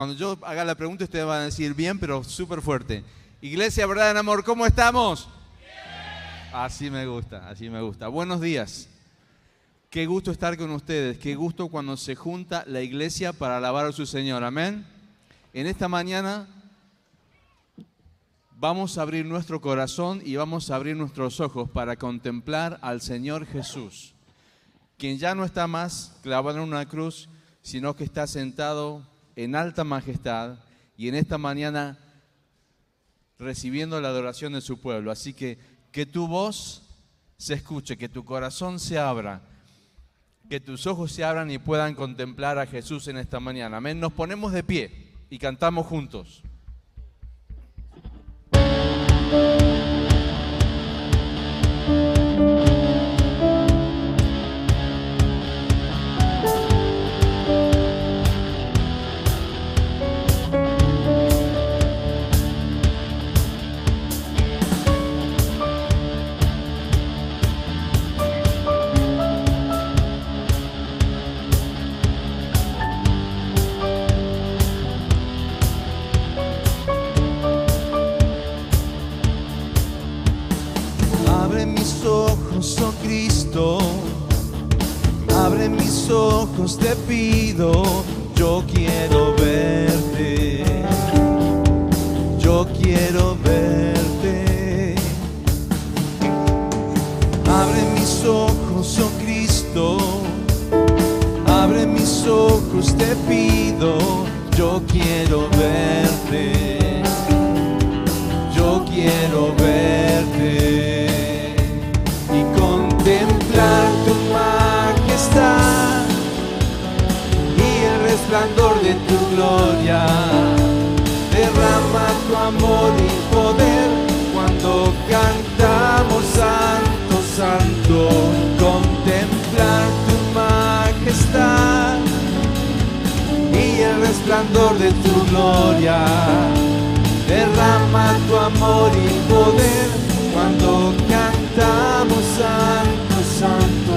Cuando yo haga la pregunta, ustedes van a decir bien, pero súper fuerte. Iglesia, verdad en amor, ¿cómo estamos? Bien. Así me gusta, así me gusta. Buenos días. Qué gusto estar con ustedes. Qué gusto cuando se junta la iglesia para alabar a su Señor. Amén. En esta mañana vamos a abrir nuestro corazón y vamos a abrir nuestros ojos para contemplar al Señor Jesús, quien ya no está más clavado en una cruz, sino que está sentado en alta majestad y en esta mañana recibiendo la adoración de su pueblo. Así que tu voz se escuche, que tu corazón se abra, que tus ojos se abran y puedan contemplar a Jesús en esta mañana. Amén. Nos ponemos de pie y cantamos juntos. Oh Cristo, abre mis ojos, te pido, yo quiero verte, yo quiero verte. Abre mis ojos, oh Cristo, abre mis ojos, te pido, yo quiero verte, yo quiero verte. Y contemplar tu majestad y el resplandor de tu gloria. Derrama tu amor y poder cuando cantamos Santo, Santo. Contemplar tu majestad y el resplandor de tu gloria. Derrama tu amor y poder cuando cantamos Santo, Santo.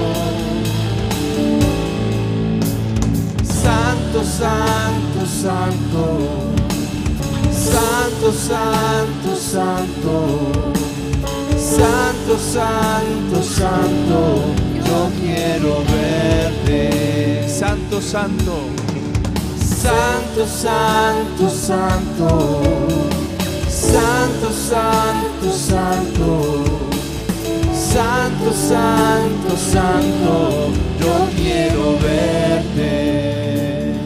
Santo, Santo, Santo. Santo, Santo, Santo. Santo, Santo, Santo. Yo quiero verte. Santo, Santo. Santo, Santo, Santo. Santo, Santo, Santo. Santo, Santo, Santo, yo quiero verte.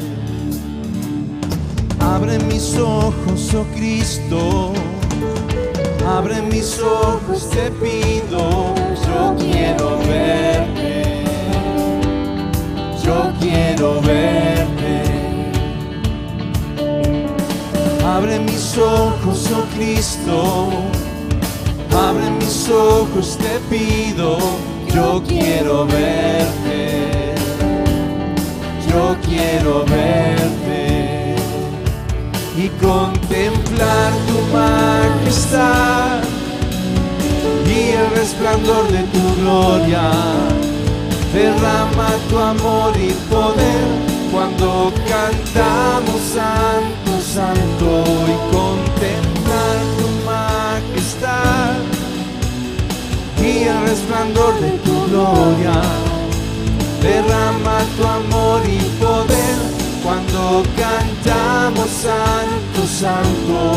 Abre mis ojos, oh Cristo, abre mis ojos, te pido, yo quiero verte, yo quiero verte. Abre mis ojos, oh Cristo, abre mis ojos, te pido, yo quiero verte, yo quiero verte. Y contemplar tu majestad y el resplandor de tu gloria. Derrama tu amor y poder cuando cantamos Santo, Santo. Y contemplar tu majestad y el resplandor de tu gloria. Derrama tu amor y poder cuando cantamos Santo, Santo.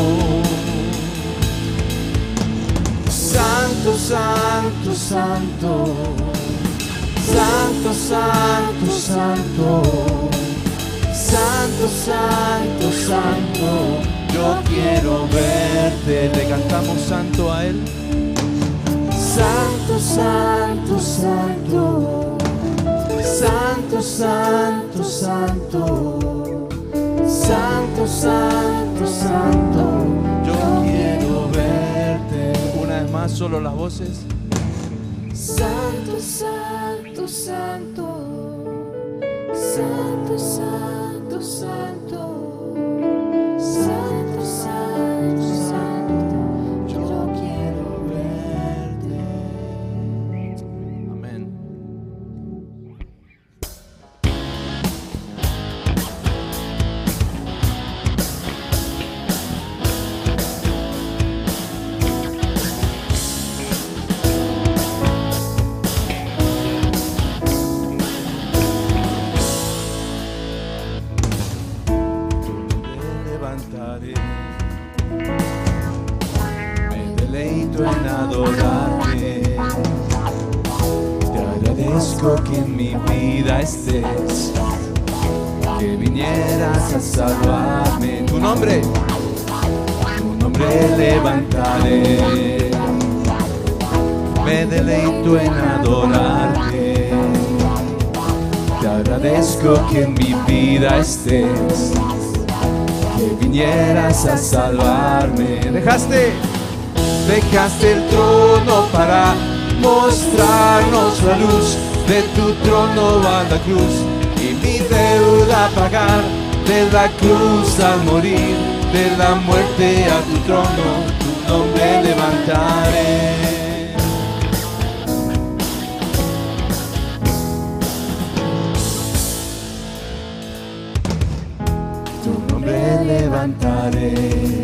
Santo, Santo, Santo. Santo, Santo, Santo. Santo, Santo, Santo. Yo quiero verte. Le cantamos santo a Él. Santo, Santo, Santo. Santo, Santo, Santo. Santo, Santo, Santo. Yo quiero verte. Una vez más, solo las voces. Santo, Santo, Santo. Santo, Santo, Santo. Santo, Santo, Santo. Yo quiero verte. Amén. deleito en adorarte. Te agradezco que en mi vida estés, que vinieras a salvarme. Tu nombre levantaré. Me deleito en adorarte. Te agradezco que en mi vida estés, que vinieras a salvarme. Dejaste el trono para mostrarnos la luz. De tu trono a la cruz y mi deuda pagar. De la cruz al morir, de la muerte a tu trono, tu nombre levantaré. Tu nombre levantaré.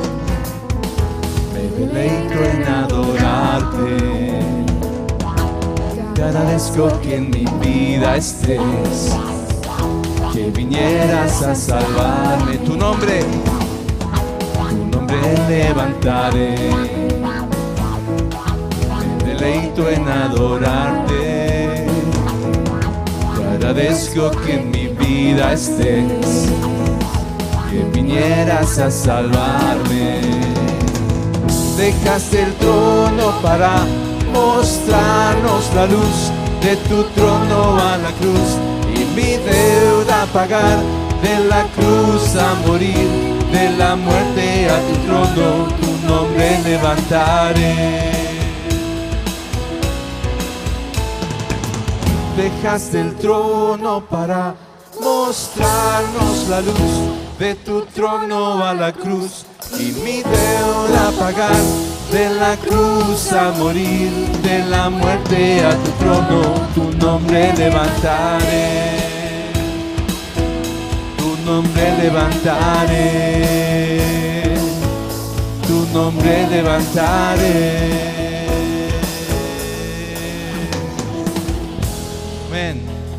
Me deleito en adorarte. Te agradezco que en mi vida estés, que vinieras a salvarme. Tu nombre levantaré. Me deleito en adorarte. Te agradezco que en mi vida estés, que vinieras a salvarme. Dejaste el trono para mostrarnos la luz. De tu trono a la cruz y mi deuda pagar. De la cruz a morir, de la muerte a tu trono, tu nombre levantaré. Dejaste el trono para mostrarnos la luz. De tu trono a la cruz y mi deuda pagar. De la cruz a morir, de la muerte a tu trono, tu nombre levantaré. Tu nombre levantaré. Tu nombre levantaré. Amén.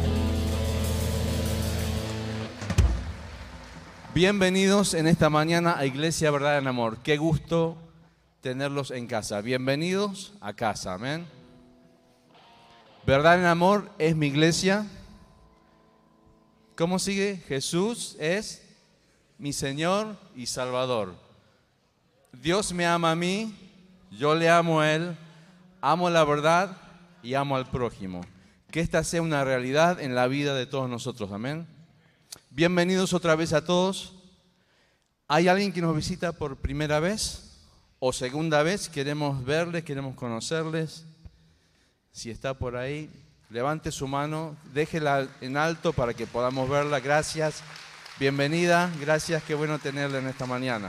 Bienvenidos en esta mañana a Iglesia Verdad en Amor. Qué gusto tenerlos en casa. Bienvenidos a casa, amén. Verdad en Amor es mi iglesia. ¿Cómo sigue? Jesús es mi Señor y Salvador. Dios me ama a mí, yo le amo a Él, amo la verdad y amo al prójimo. Que esta sea una realidad en la vida de todos nosotros, amén. Bienvenidos otra vez a todos. ¿Hay alguien que nos visita por primera vez o segunda vez? Queremos verles, queremos conocerles. Si está por ahí, levante su mano, déjela en alto para que podamos verla. Gracias, bienvenida, gracias, qué bueno tenerla en esta mañana.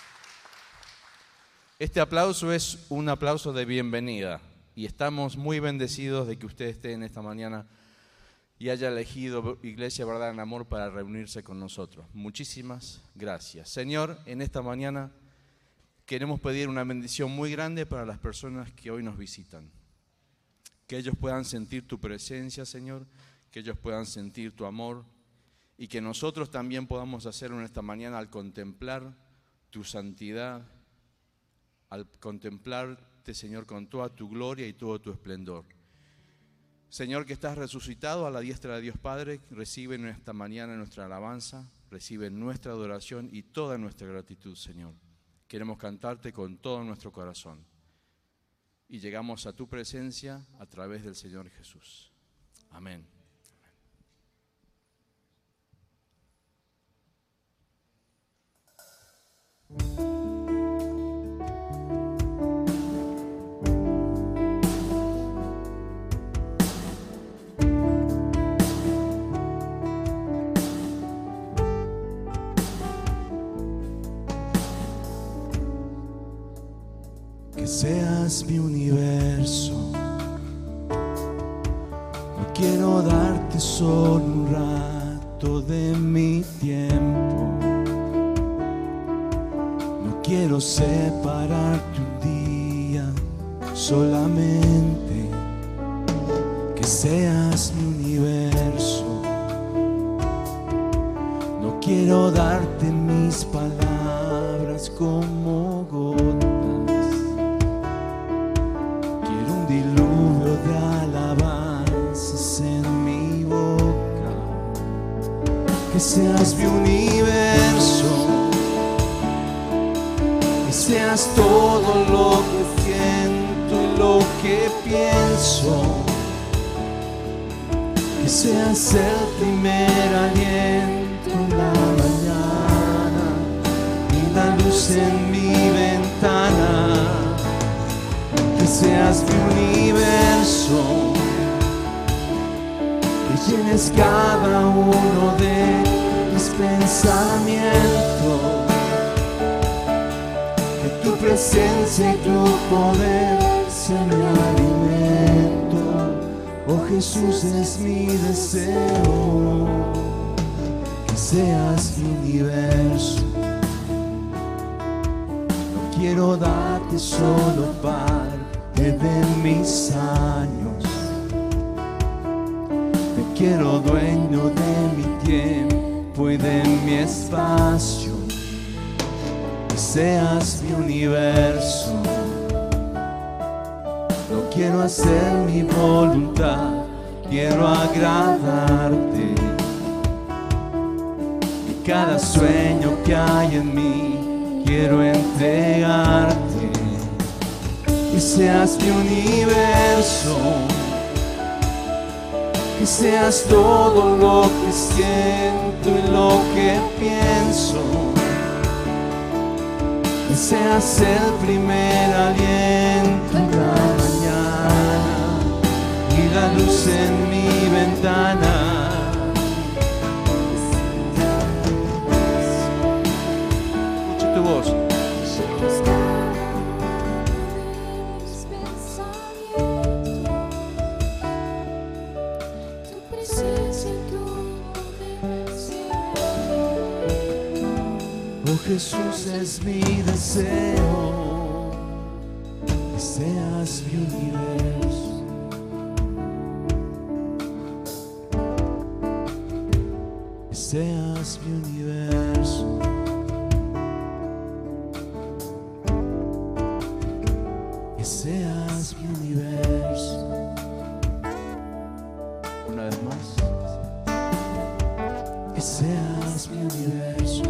Este aplauso es un aplauso de bienvenida y estamos muy bendecidos de que usted esté en esta mañana y haya elegido Iglesia Verdad en Amor para reunirse con nosotros. Muchísimas gracias. Señor, en esta mañana queremos pedir una bendición muy grande para las personas que hoy nos visitan. Que ellos puedan sentir tu presencia, Señor, que ellos puedan sentir tu amor y que nosotros también podamos hacerlo en esta mañana al contemplar tu santidad, al contemplarte, Señor, con toda tu gloria y todo tu esplendor. Señor, que estás resucitado a la diestra de Dios Padre, recibe en esta mañana nuestra alabanza, recibe nuestra adoración y toda nuestra gratitud, Señor. Queremos cantarte con todo nuestro corazón. Y llegamos a tu presencia a través del Señor Jesús. Amén. Que seas mi universo. No quiero darte solo un rato de mi tiempo. No quiero separarte un día solamente. Que seas mi universo. No quiero darte mis palabras como gotas. seas mi universo, que seas todo lo que siento y lo que pienso, que seas el primer aliento en la mañana y la luz en mi ventana, que seas mi universo, que llenes cada uno de mis pensamientos, que tu presencia y tu poder sea mi alimento. Oh Jesús, es mi deseo, que seas mi universo. No quiero darte solo parte de mis años, te quiero dueño de mi tiempo y de mi espacio, que seas mi universo. No quiero hacer mi voluntad, quiero agradarte. Y cada sueño que hay en mí quiero entregarte. Que seas mi universo, que seas todo lo que siento y lo que pienso, que seas el primer aliento en la mañana y la luz en mi ventana. Escucha tu voz. Oh Jesús, es mi deseo, que seas mi universo, que seas mi universo, que seas mi universo. Una vez más, que seas mi universo.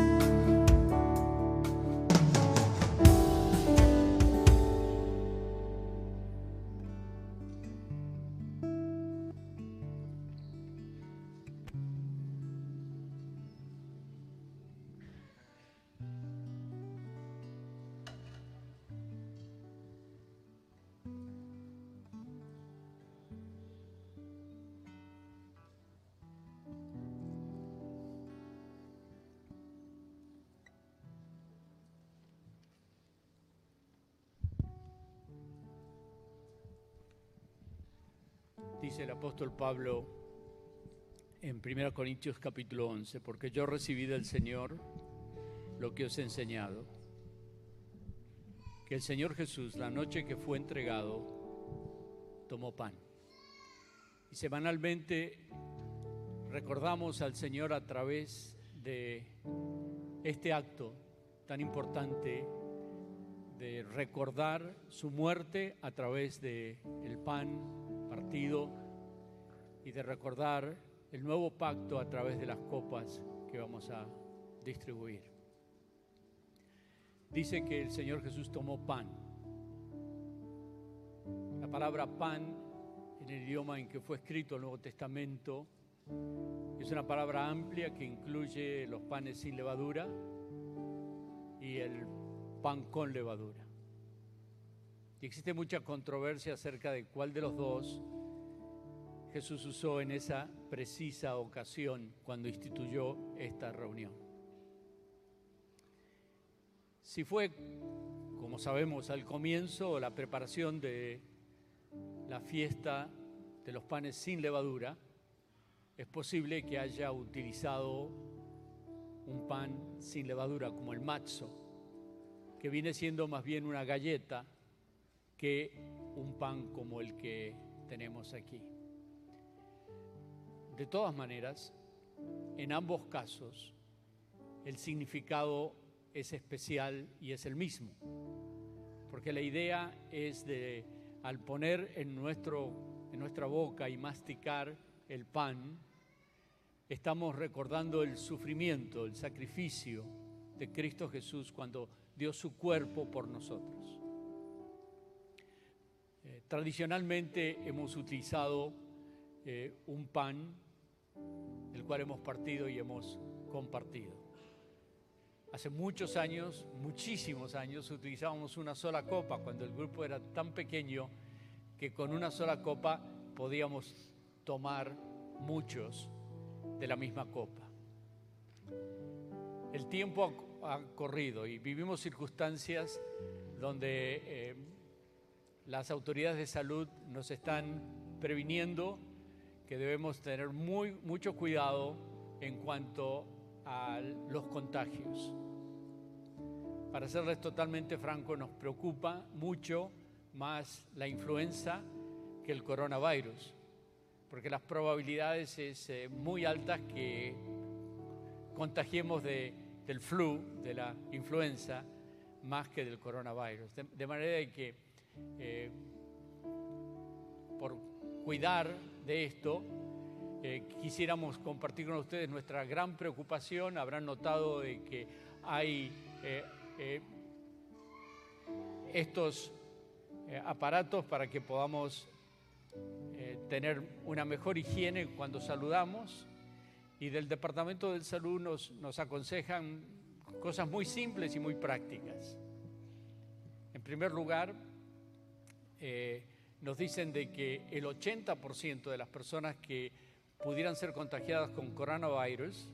Dice el apóstol Pablo en 1 Corintios capítulo 11, porque yo recibí del Señor lo que os he enseñado, que el Señor Jesús, la noche que fue entregado, tomó pan. Y semanalmente recordamos al Señor a través de este acto tan importante de recordar su muerte a través del pan partido y de recordar el nuevo pacto a través de las copas que vamos a distribuir. Dice que el Señor Jesús tomó pan. La palabra pan en el idioma en que fue escrito el Nuevo Testamento es una palabra amplia que incluye los panes sin levadura y el pan con levadura. Y existe mucha controversia acerca de cuál de los dos Jesús usó en esa precisa ocasión cuando instituyó esta reunión. Si fue, como sabemos, al comienzo la preparación de la fiesta de los panes sin levadura, es posible que haya utilizado un pan sin levadura como el matzo, que viene siendo más bien una galleta que un pan como el que tenemos aquí. De todas maneras, en ambos casos, el significado es especial y es el mismo, porque la idea es de, al poner en nuestra boca y masticar el pan, estamos recordando el sufrimiento, el sacrificio de Cristo Jesús cuando dio su cuerpo por nosotros. Tradicionalmente hemos utilizado un pan, el cual hemos partido y hemos compartido. Hace muchos años, muchísimos años, utilizábamos una sola copa cuando el grupo era tan pequeño que con una sola copa podíamos tomar muchos de la misma copa. El tiempo ha corrido y vivimos circunstancias donde las autoridades de salud nos están previniendo que debemos tener mucho cuidado en cuanto a los contagios. Para serles totalmente franco, nos preocupa mucho más la influenza que el coronavirus, porque las probabilidades es muy altas que contagiemos del flu, de la influenza, más que del coronavirus. De manera que por cuidar de esto, quisiéramos compartir con ustedes nuestra gran preocupación. Habrán notado de que hay estos aparatos para que podamos tener una mejor higiene cuando saludamos, y del Departamento de Salud nos aconsejan cosas muy simples y muy prácticas. En primer lugar, nos dicen de que el 80% de las personas que pudieran ser contagiadas con coronavirus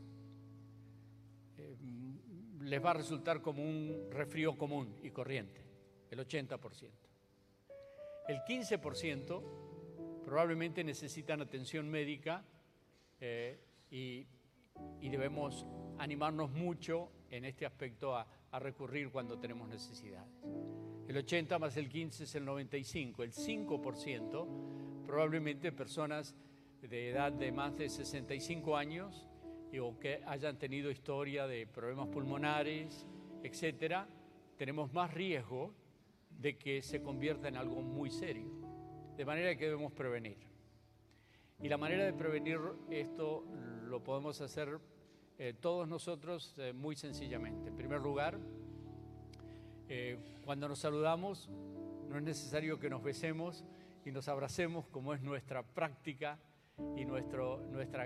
les va a resultar como un resfrío común y corriente, el 80%. El 15% probablemente necesitan atención médica y debemos animarnos mucho en este aspecto a recurrir cuando tenemos necesidades. El 80 más el 15 es el 95. El 5% probablemente personas de edad de más de 65 años o que hayan tenido historia de problemas pulmonares, etcétera, tenemos más riesgo de que se convierta en algo muy serio. De manera que debemos prevenir. Y la manera de prevenir esto lo podemos hacer todos nosotros muy sencillamente. En primer lugar, cuando nos saludamos, no es necesario que nos besemos y nos abracemos como es nuestra práctica y nuestra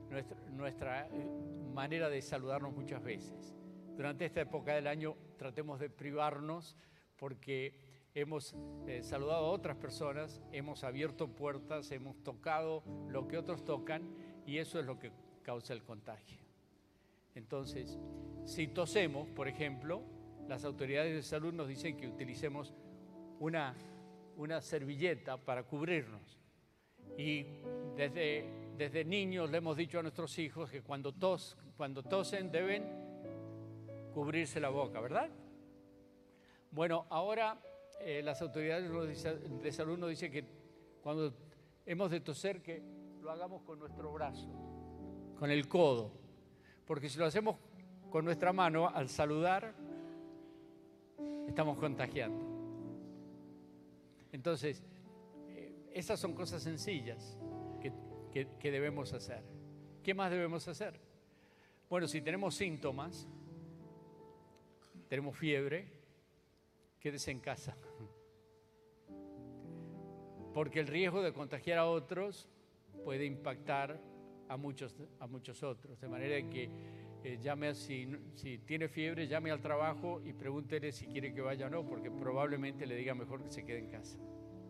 manera de saludarnos muchas veces. Durante esta época del año tratemos de privarnos porque hemos saludado a otras personas, hemos abierto puertas, hemos tocado lo que otros tocan y eso es lo que causa el contagio. Entonces, si tosemos, por ejemplo, las autoridades de salud nos dicen que utilicemos una servilleta para cubrirnos. Y desde niños le hemos dicho a nuestros hijos que cuando tosen deben cubrirse la boca, ¿verdad? Bueno, ahora las autoridades de salud nos dicen que cuando hemos de toser que lo hagamos con nuestro brazo, con el codo, porque si lo hacemos con nuestra mano al saludar, estamos contagiando. Entonces, esas son cosas sencillas que debemos hacer. ¿Qué más debemos hacer? Bueno, si tenemos síntomas, tenemos fiebre, quédese en casa. Porque el riesgo de contagiar a otros puede impactar a muchos otros. De manera que si tiene fiebre, llame al trabajo y pregúntele si quiere que vaya o no, porque probablemente le diga mejor que se quede en casa.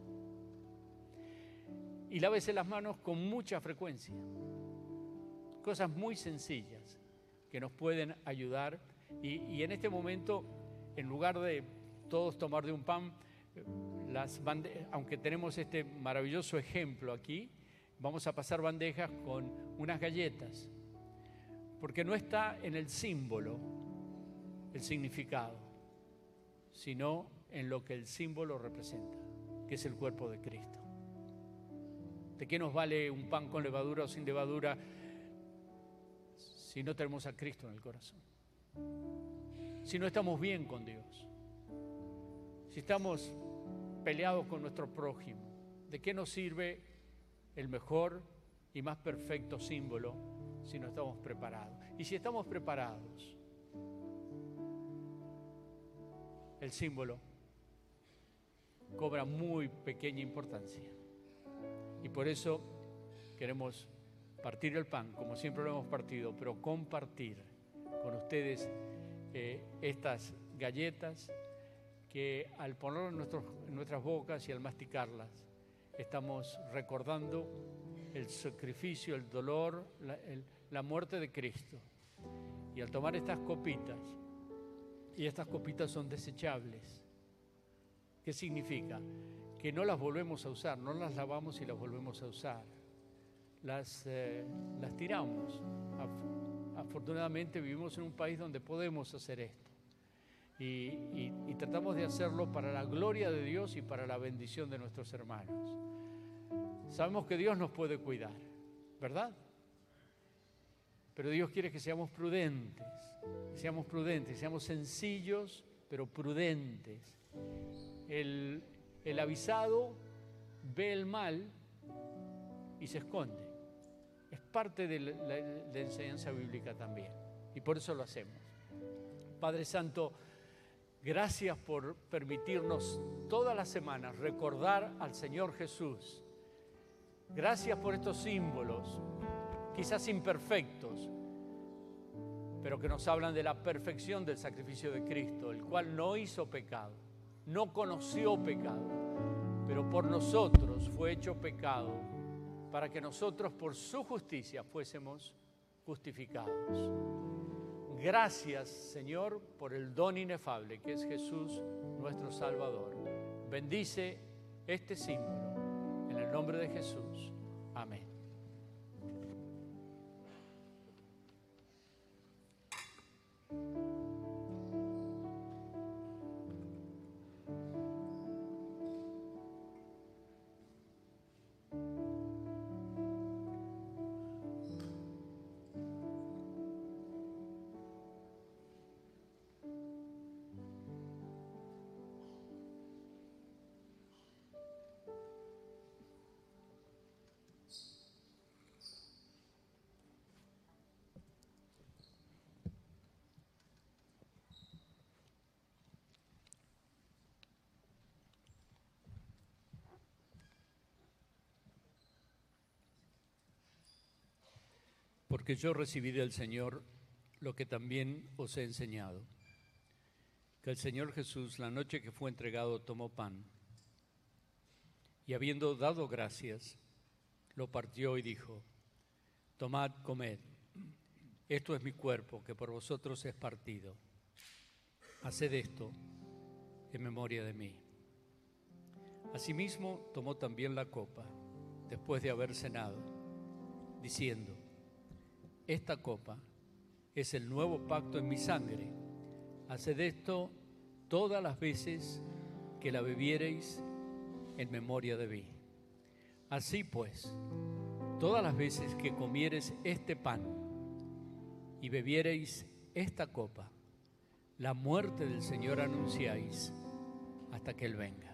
Y lávese las manos con mucha frecuencia. Cosas muy sencillas que nos pueden ayudar. Y en este momento, en lugar de todos tomar de un pan, aunque tenemos este maravilloso ejemplo aquí, vamos a pasar bandejas con unas galletas, porque no está en el símbolo el significado, sino en lo que el símbolo representa, que es el cuerpo de Cristo. ¿De qué nos vale un pan con levadura o sin levadura si no tenemos a Cristo en el corazón? Si no estamos bien con Dios, si estamos peleados con nuestro prójimo, ¿de qué nos sirve el mejor y más perfecto símbolo si no estamos preparados. Y si estamos preparados, el símbolo cobra muy pequeña importancia. Y por eso queremos partir el pan, como siempre lo hemos partido, pero compartir con ustedes estas galletas que al ponerlo en nuestras bocas y al masticarlas, estamos recordando el sacrificio, el dolor, la muerte de Cristo. Y al tomar estas copitas, y estas copitas son desechables, ¿qué significa? Que no las volvemos a usar, no las lavamos y las volvemos a usar. Las tiramos. Afortunadamente vivimos en un país donde podemos hacer esto. Y tratamos de hacerlo para la gloria de Dios y para la bendición de nuestros hermanos. Sabemos que Dios nos puede cuidar, ¿verdad? Pero Dios quiere que seamos prudentes, seamos sencillos, pero prudentes. El avisado ve el mal y se esconde. Es parte de la enseñanza bíblica también, y por eso lo hacemos. Padre Santo, gracias por permitirnos todas las semanas recordar al Señor Jesús. Gracias por estos símbolos, quizás imperfectos, pero que nos hablan de la perfección del sacrificio de Cristo, el cual no hizo pecado, no conoció pecado, pero por nosotros fue hecho pecado, para que nosotros por su justicia fuésemos justificados. Gracias, Señor, por el don inefable que es Jesús, nuestro Salvador. Bendice este símbolo, en el nombre de Jesús. Amén. Porque yo recibí del Señor lo que también os he enseñado, que el Señor Jesús, la noche que fue entregado, tomó pan, y habiendo dado gracias, lo partió y dijo: tomad, comed, esto es mi cuerpo, que por vosotros es partido. Haced esto en memoria de mí. Asimismo, tomó también la copa, después de haber cenado, diciendo: esta copa es el nuevo pacto en mi sangre. Haced esto todas las veces que la bebiereis en memoria de mí. Así pues, todas las veces que comiereis este pan y bebiereis esta copa, la muerte del Señor anunciáis hasta que Él venga.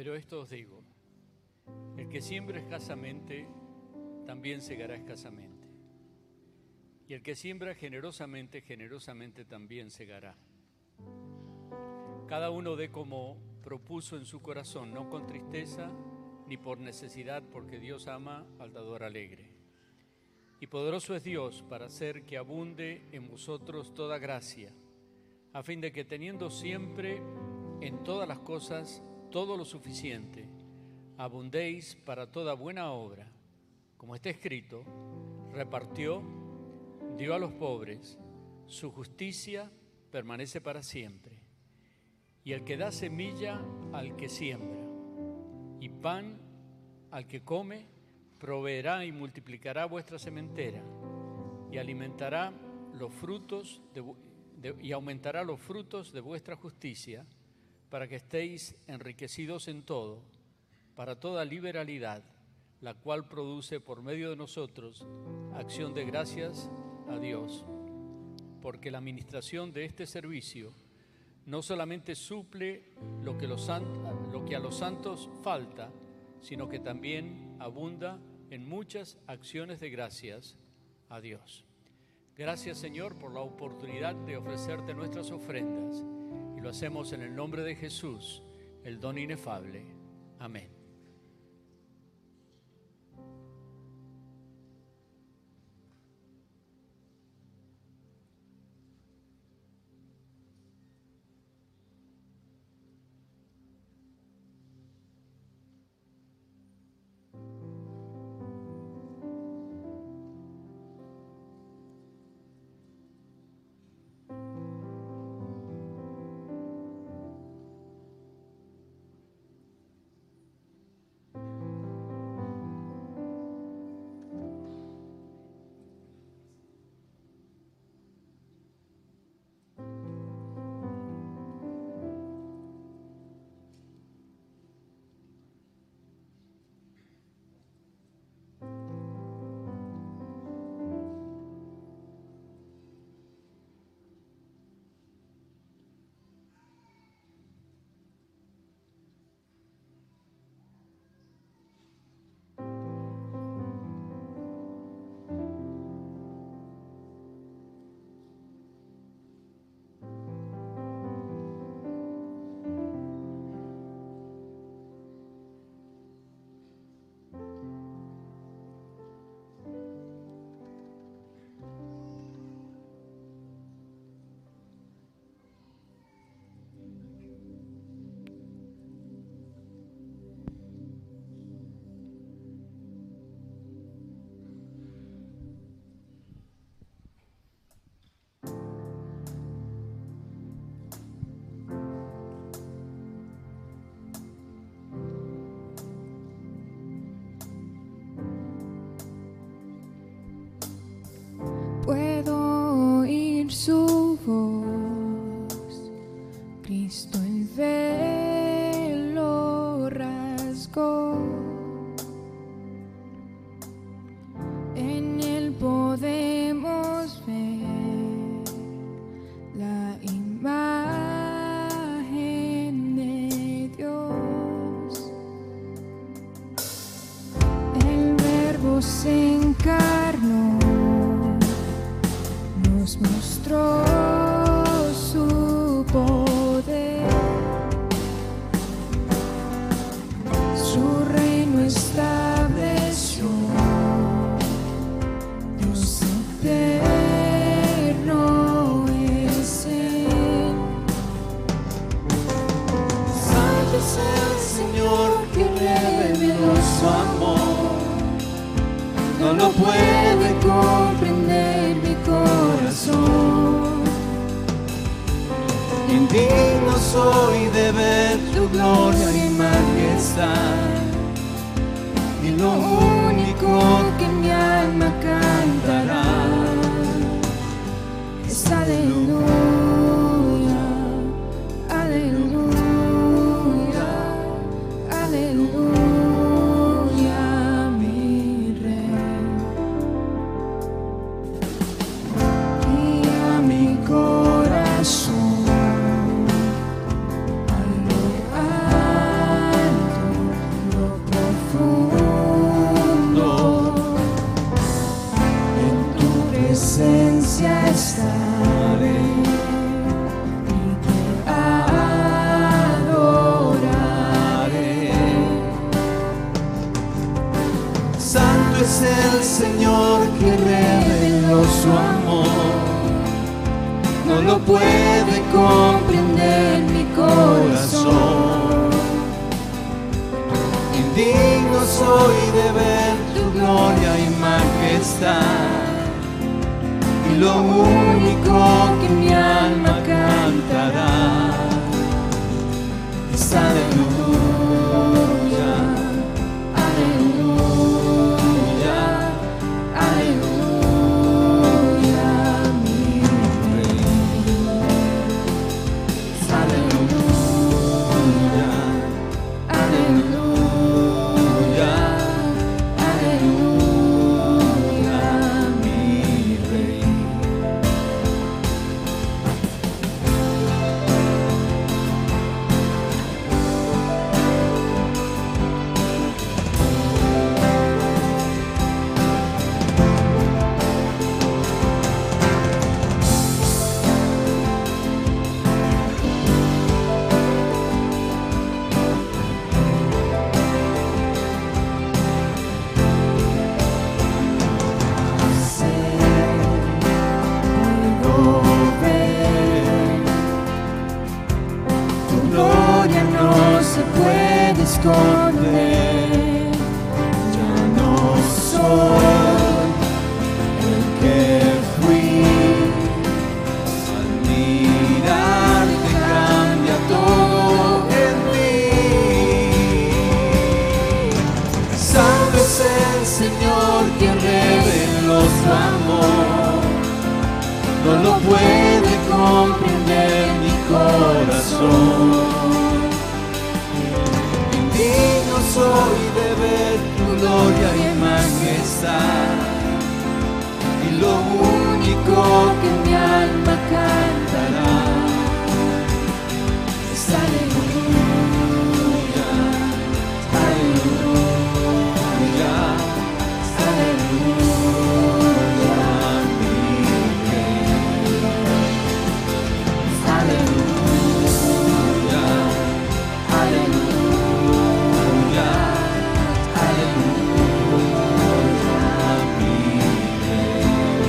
Pero esto os digo, el que siembra escasamente, también segará escasamente. Y el que siembra generosamente, generosamente también segará. Cada uno dé como propuso en su corazón, no con tristeza ni por necesidad, porque Dios ama al dador alegre. Y poderoso es Dios para hacer que abunde en vosotros toda gracia, a fin de que teniendo siempre en todas las cosas todo lo suficiente, abundéis para toda buena obra. Como está escrito, repartió, dio a los pobres, su justicia permanece para siempre. Y el que da semilla al que siembra, y pan al que come, proveerá y multiplicará vuestra sementera, y alimentará los frutos y aumentará los frutos de vuestra justicia, para que estéis enriquecidos en todo, para toda liberalidad, la cual produce por medio de nosotros acción de gracias a Dios, porque la administración de este servicio no solamente suple lo que a los santos falta, sino que también abunda en muchas acciones de gracias a Dios. Gracias, Señor, por la oportunidad de ofrecerte nuestras ofrendas, y lo hacemos en el nombre de Jesús, el don inefable. Amén. Puedo oír su voz, Cristo el velo rasgó, en él podemos ver la imagen de Dios. El Verbo se encarnó, nos mostró su poder, su reino estableció, Dios eterno es Él. Santo es el Señor que reveló su amor, no lo puede comprender mi corazón. Indigno soy de ver tu gloria y majestad, y lo único que mi alma cantará Es aleluya, aleluya, aleluya, mi Rey. Y a mi corazón a lo alto es el Señor que reveló su amor. No lo puede comprender mi corazón. Indigno soy de ver tu gloria y majestad, y lo único que mi alma cantará es aleluya, aleluya, aleluya, mi Rey. Es aleluya, aleluya, aleluya, mi Rey. Tu gloria no se puede esconder. Ya no soy el que fui. Al mirarte cambia todo en mí. Santo es el Señor que reveló su amor. No lo puede comprender mi corazón. Indigno soy de ver tu gloria y majestad, y lo único que mi alma cantará es aleluya, aleluya, aleluya, mi Rey. Aleluya, aleluya, aleluya, mi Rey.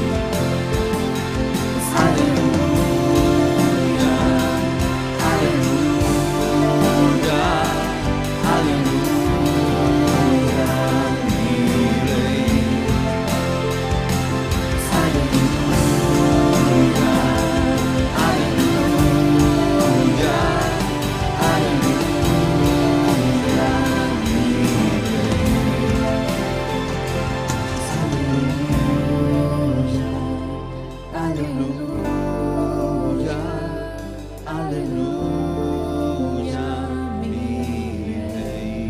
Aleluya, aleluya, aleluya, mi Rey. Aleluya, aleluya, aleluya, mi Rey. Aleluya, aleluya, mi Rey.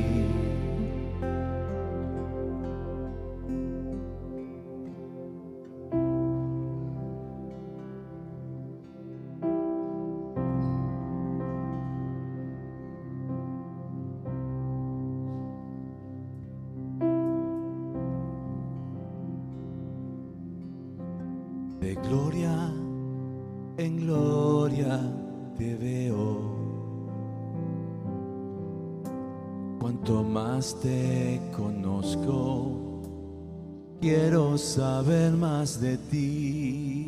De gloria en gloria te veo. Cuanto más te conozco, quiero saber más de ti.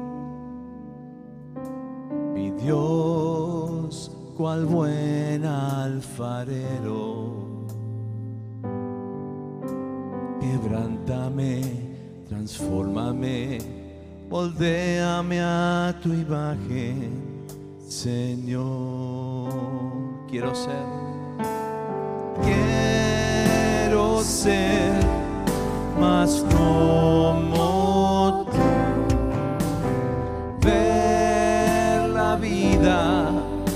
Mi Dios, cual buen alfarero, quebrántame, transfórmame, moldéame a tu imagen, Señor. Quiero ser más como tú, ver la vida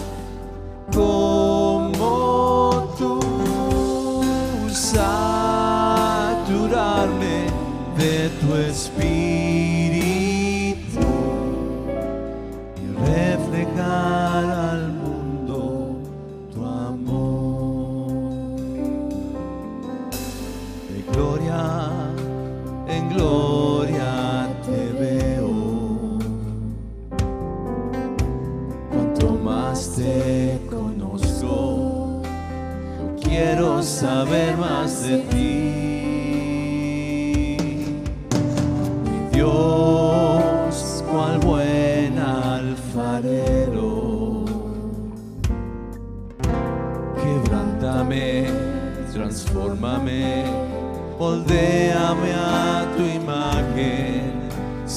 como tú, saturarme de tu espíritu y reflejar al mundo tu amor. De gloria en gloria te veo. Cuanto más te conozco, quiero saber más de ti. Dios, cual buen alfarero. Quebrántame, transfórmame, moldéame a tu imagen,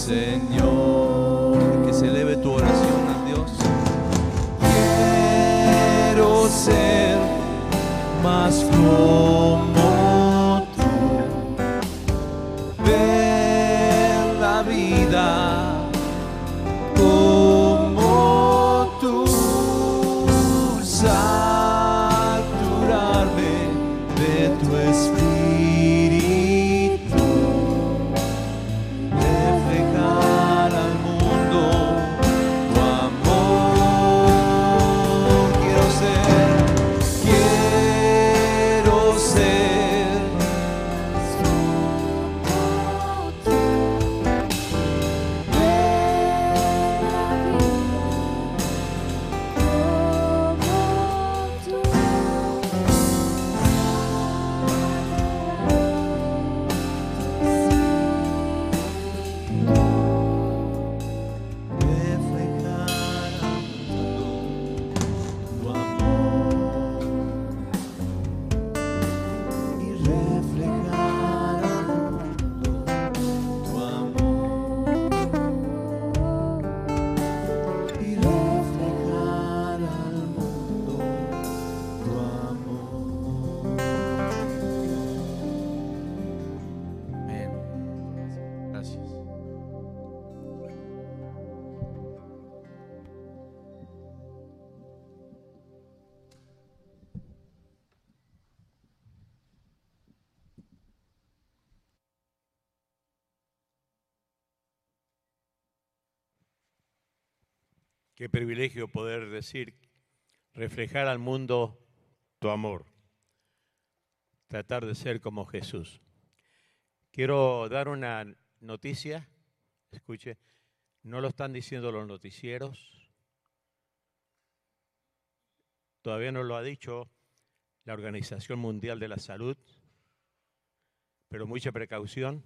Señor. Que se eleve tu oración a Dios. Quiero ser más como tú, ver la vida como tú, saturarme de tu espíritu, reflejar al mundo tu amor. Quiero ser Qué privilegio poder decir, reflejar al mundo tu amor, tratar de ser como Jesús. Quiero dar una noticia, escuche, no lo están diciendo los noticieros, todavía no lo ha dicho la Organización Mundial de la Salud, pero mucha precaución.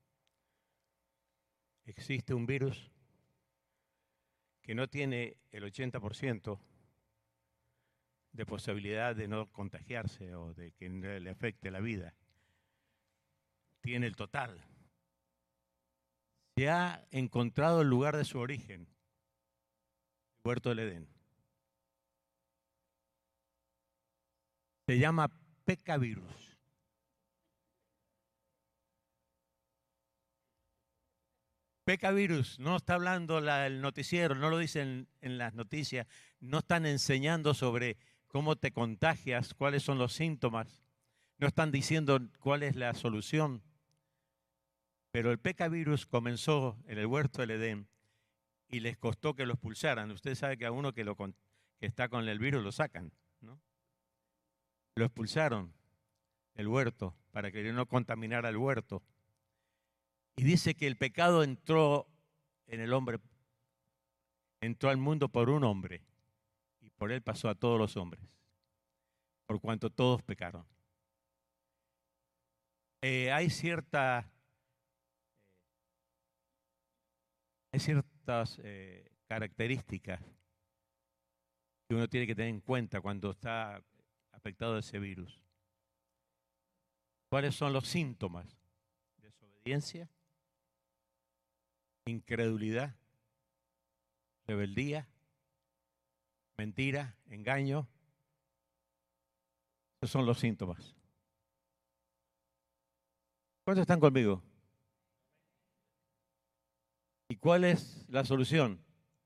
Existe un virus que no tiene el 80% de posibilidad de no contagiarse o de que le afecte la vida. Tiene el total. Se ha encontrado el lugar de su origen, el huerto del Edén. Se llama Pecavirus. Pecavirus, no está hablando el noticiero, no lo dicen en las noticias, no están enseñando sobre cómo te contagias, cuáles son los síntomas, no están diciendo cuál es la solución. Pero el pecavirus comenzó en el huerto del Edén y les costó que lo expulsaran. Usted sabe que a uno que está con el virus lo sacan, ¿no? Lo expulsaron del huerto para que no contaminara el huerto. Y dice que el pecado entró en el hombre, entró al mundo por un hombre y por él pasó a todos los hombres, por cuanto todos pecaron. Hay ciertas características que uno tiene que tener en cuenta cuando está afectado de ese virus. ¿Cuáles son los síntomas? Desobediencia, incredulidad, rebeldía, mentira, engaño. Esos son los síntomas. ¿Cuántos están conmigo? ¿Y cuál es la solución?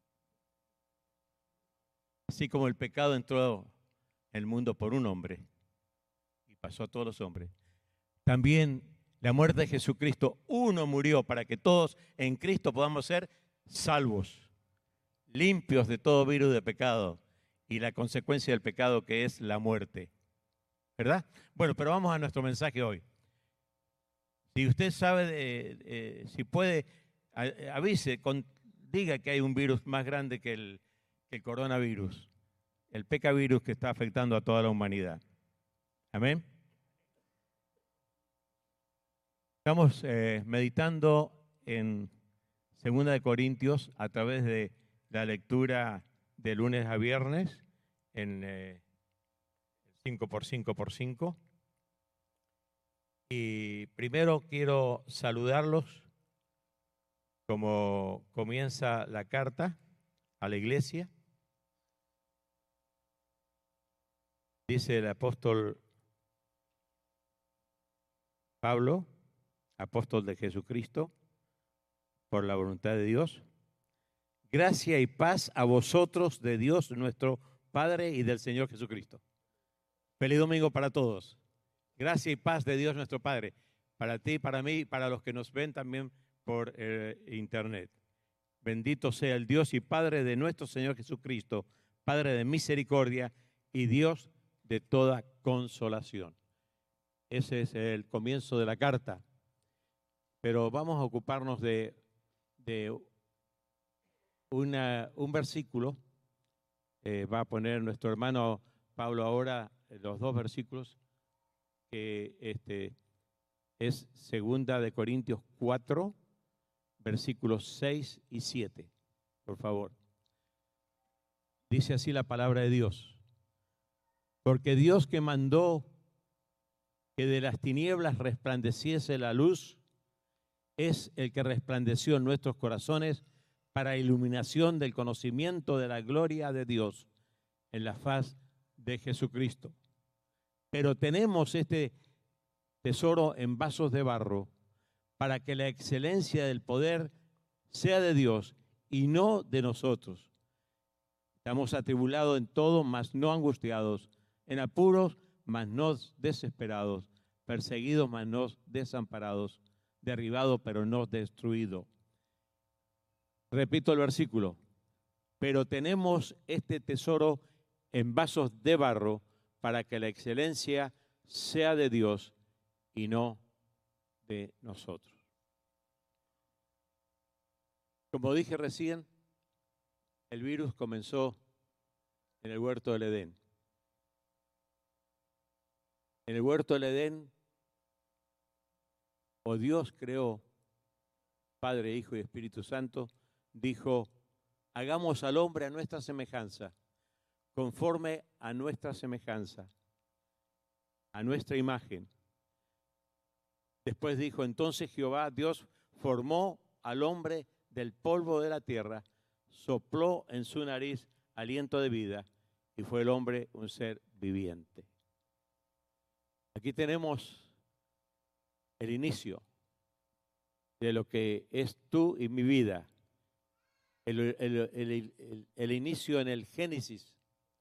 Así como el pecado entró en el mundo por un hombre y pasó a todos los hombres, también la muerte de Jesucristo, uno murió para que todos en Cristo podamos ser salvos, limpios de todo virus de pecado y la consecuencia del pecado que es la muerte. ¿Verdad? Bueno, pero vamos a nuestro mensaje hoy. Si usted sabe, si puede, avise, diga que hay un virus más grande que el coronavirus, el pecavirus que está afectando a toda la humanidad. Amén. Estamos meditando en Segunda de Corintios a través de la lectura de lunes a viernes en 5x5x5. Y primero quiero saludarlos como comienza la carta a la iglesia. Dice el apóstol Pablo, apóstol de Jesucristo, por la voluntad de Dios. Gracia y paz a vosotros de Dios nuestro Padre y del Señor Jesucristo. Feliz domingo para todos. Gracia y paz de Dios nuestro Padre, para ti, para mí y para los que nos ven también por internet. Bendito sea el Dios y Padre de nuestro Señor Jesucristo, Padre de misericordia y Dios de toda consolación. Ese es el comienzo de la carta. Pero vamos a ocuparnos de un versículo. Va a poner nuestro hermano Pablo ahora los dos versículos, que es segunda de Corintios 4, versículos 6 y 7. Por favor. Dice así la palabra de Dios. Porque Dios que mandó que de las tinieblas resplandeciese la luz, es el que resplandeció en nuestros corazones para iluminación del conocimiento de la gloria de Dios en la faz de Jesucristo. Pero tenemos este tesoro en vasos de barro para que la excelencia del poder sea de Dios y no de nosotros. Estamos atribulados en todo, mas no angustiados, en apuros, mas no desesperados, perseguidos, mas no desamparados, derribados, pero no destruidos. Repito el versículo. Pero tenemos este tesoro en vasos de barro para que la excelencia sea de Dios y no de nosotros. Como dije recién, el virus comenzó en el huerto del Edén. En el huerto del Edén, Dios creó, Padre, Hijo y Espíritu Santo, dijo, hagamos al hombre a nuestra semejanza, conforme a nuestra semejanza, a nuestra imagen. Después dijo, entonces Jehová, Dios, formó al hombre del polvo de la tierra, sopló en su nariz aliento de vida, y fue el hombre un ser viviente. Aquí tenemos el inicio de lo que es tú y mi vida, el inicio en el Génesis.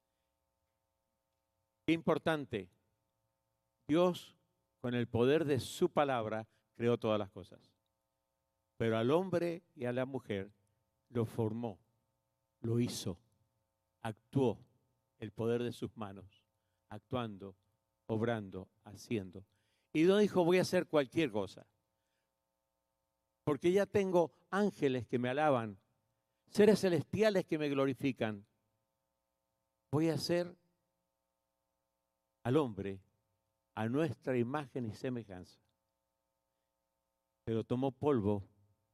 Qué importante, Dios con el poder de su palabra creó todas las cosas, pero al hombre y a la mujer lo formó, lo hizo, actuó el poder de sus manos, actuando, obrando, haciendo. Y no dijo, voy a hacer cualquier cosa, porque ya tengo ángeles que me alaban, seres celestiales que me glorifican. Voy a hacer al hombre a nuestra imagen y semejanza. Pero tomó polvo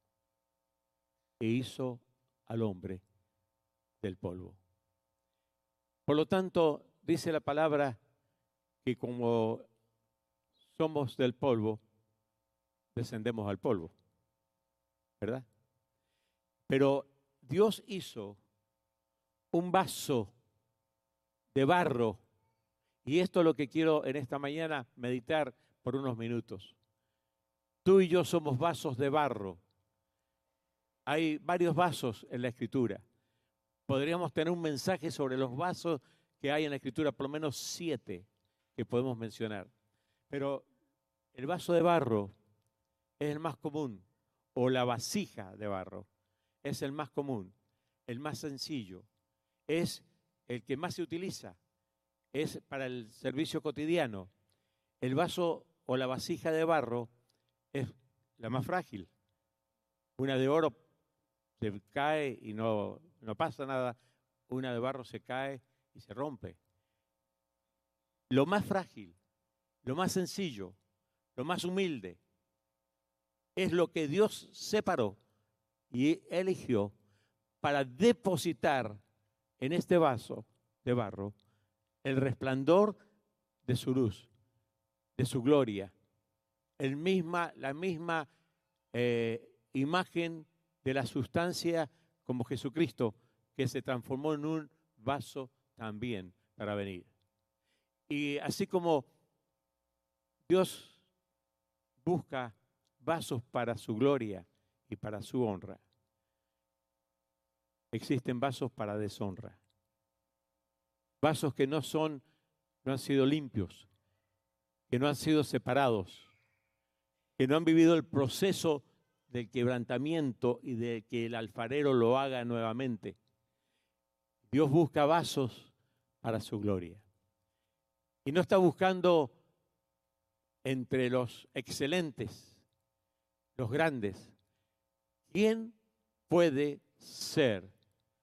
e hizo al hombre del polvo. Por lo tanto, dice la palabra que como somos del polvo, descendemos al polvo, ¿verdad? Pero Dios hizo un vaso de barro, y esto es lo que quiero en esta mañana meditar por unos minutos. Tú y yo somos vasos de barro. Hay varios vasos en la Escritura. Podríamos tener un mensaje sobre los vasos que hay en la Escritura, por lo menos 7 que podemos mencionar. Pero el vaso de barro es el más común, o la vasija de barro es el más común, el más sencillo, es el que más se utiliza, es para el servicio cotidiano. El vaso o la vasija de barro es la más frágil. Una de oro se cae y no pasa nada, una de barro se cae y se rompe. Lo más frágil, lo más sencillo, lo más humilde, es lo que Dios separó y eligió para depositar en este vaso de barro el resplandor de su luz, de su gloria, la misma imagen de la sustancia como Jesucristo, que se transformó en un vaso también para venir. Y así como Dios busca vasos para su gloria y para su honra, existen vasos para deshonra. Vasos que no han sido limpios, que no han sido separados, que no han vivido el proceso del quebrantamiento y de que el alfarero lo haga nuevamente. Dios busca vasos para su gloria. Y no está buscando entre los excelentes, los grandes. ¿Quién puede ser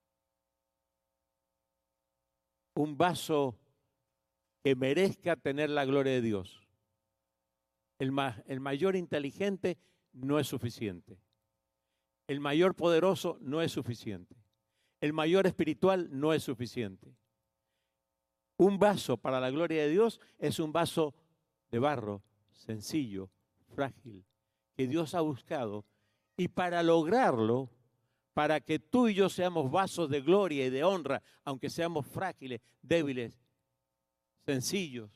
un vaso que merezca tener la gloria de Dios? El mayor inteligente no es suficiente. El mayor poderoso no es suficiente. El mayor espiritual no es suficiente. Un vaso para la gloria de Dios es un vaso de barro, sencillo, frágil, que Dios ha buscado. Y para lograrlo, para que tú y yo seamos vasos de gloria y de honra, aunque seamos frágiles, débiles, sencillos,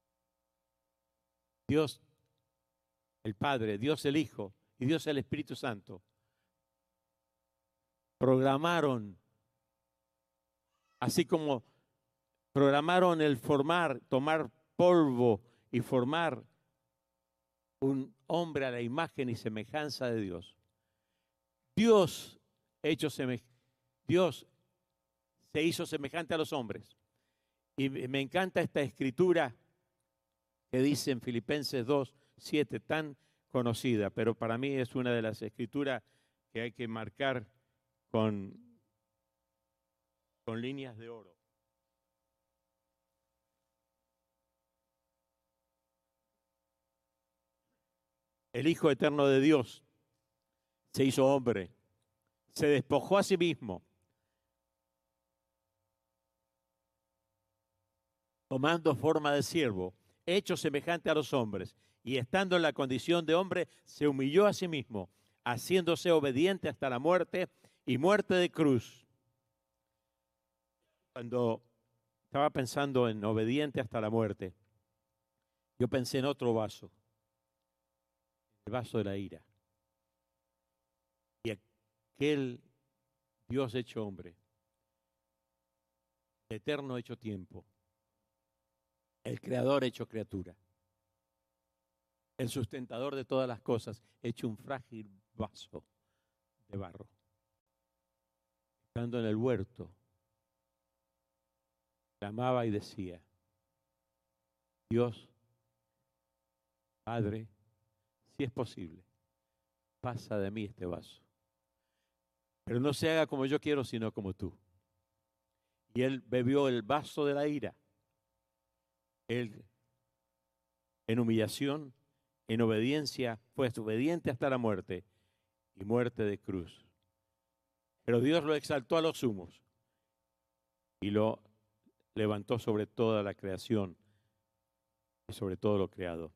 Dios el Padre, Dios el Hijo y Dios el Espíritu Santo programaron, así como programaron el tomar polvo y formar un hombre a la imagen y semejanza de Dios. Dios se hizo semejante a los hombres. Y me encanta esta escritura que dice en Filipenses 2:7, tan conocida, pero para mí es una de las escrituras que hay que marcar con líneas de oro. El Hijo eterno de Dios se hizo hombre, se despojó a sí mismo, tomando forma de siervo, hecho semejante a los hombres, y estando en la condición de hombre, se humilló a sí mismo, haciéndose obediente hasta la muerte y muerte de cruz. Cuando estaba pensando en obediente hasta la muerte, yo pensé en otro vaso, el vaso de la ira. Y aquel Dios hecho hombre, el eterno hecho tiempo, el creador hecho criatura, el sustentador de todas las cosas, hecho un frágil vaso de barro. Estando en el huerto, clamaba y decía: Dios, Padre, si es posible, pasa de mí este vaso. Pero no se haga como yo quiero, sino como tú. Y él bebió el vaso de la ira. Él, en humillación, en obediencia, fue obediente hasta la muerte y muerte de cruz. Pero Dios lo exaltó a los sumos y lo levantó sobre toda la creación y sobre todo lo creado.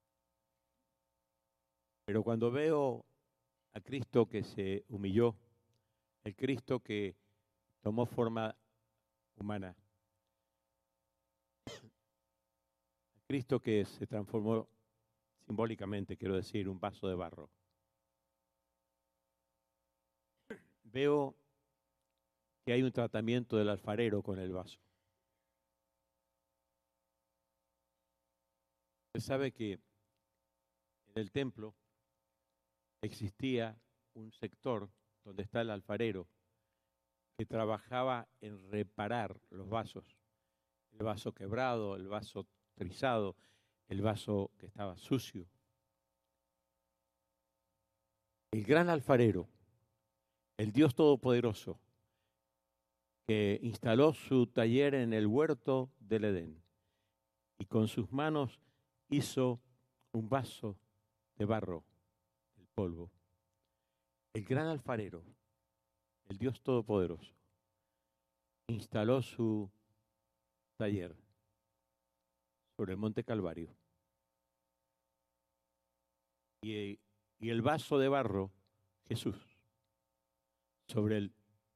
Pero cuando veo a Cristo que se humilló, el Cristo que tomó forma humana, el Cristo que se transformó simbólicamente, quiero decir, un vaso de barro, veo que hay un tratamiento del alfarero con el vaso. Usted sabe que en el templo existía un sector donde está el alfarero que trabajaba en reparar los vasos, el vaso quebrado, el vaso trizado, el vaso que estaba sucio. El gran alfarero, el Dios Todopoderoso, que instaló su taller en el huerto del Edén y con sus manos hizo un vaso de barro, el polvo. el gran alfarero, el Dios Todopoderoso, instaló su taller sobre el Monte Calvario. Y el vaso de barro, Jesús, sobre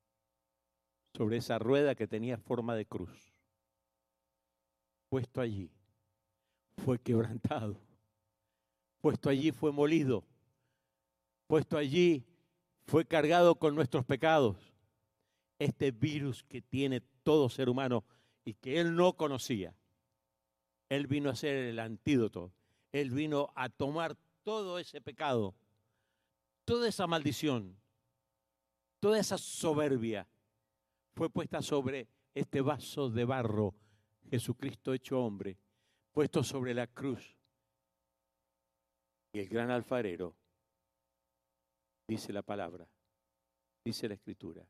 esa rueda que tenía forma de cruz, puesto allí, fue quebrantado, puesto allí fue molido, puesto allí fue cargado con nuestros pecados. Este virus que tiene todo ser humano y que él no conocía, él vino a ser el antídoto, él vino a tomar todo ese pecado, toda esa maldición, toda esa soberbia, fue puesta sobre este vaso de barro, Jesucristo hecho hombre, puesto sobre la cruz. Y el gran alfarero, dice la palabra, dice la Escritura,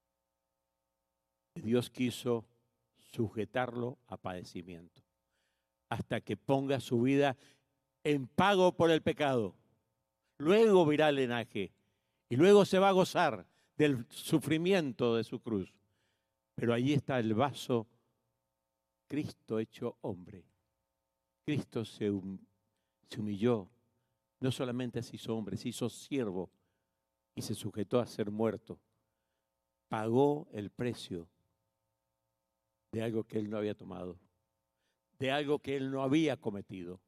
que Dios quiso sujetarlo a padecimiento, hasta que ponga su vida en pago por el pecado. Luego verá el linaje y luego se va a gozar del sufrimiento de su cruz. Pero allí está el vaso, Cristo hecho hombre. Cristo se humilló, no solamente se hizo hombre, se hizo siervo y se sujetó a ser muerto. Pagó el precio de algo que él no había tomado, de algo que él no había cometido.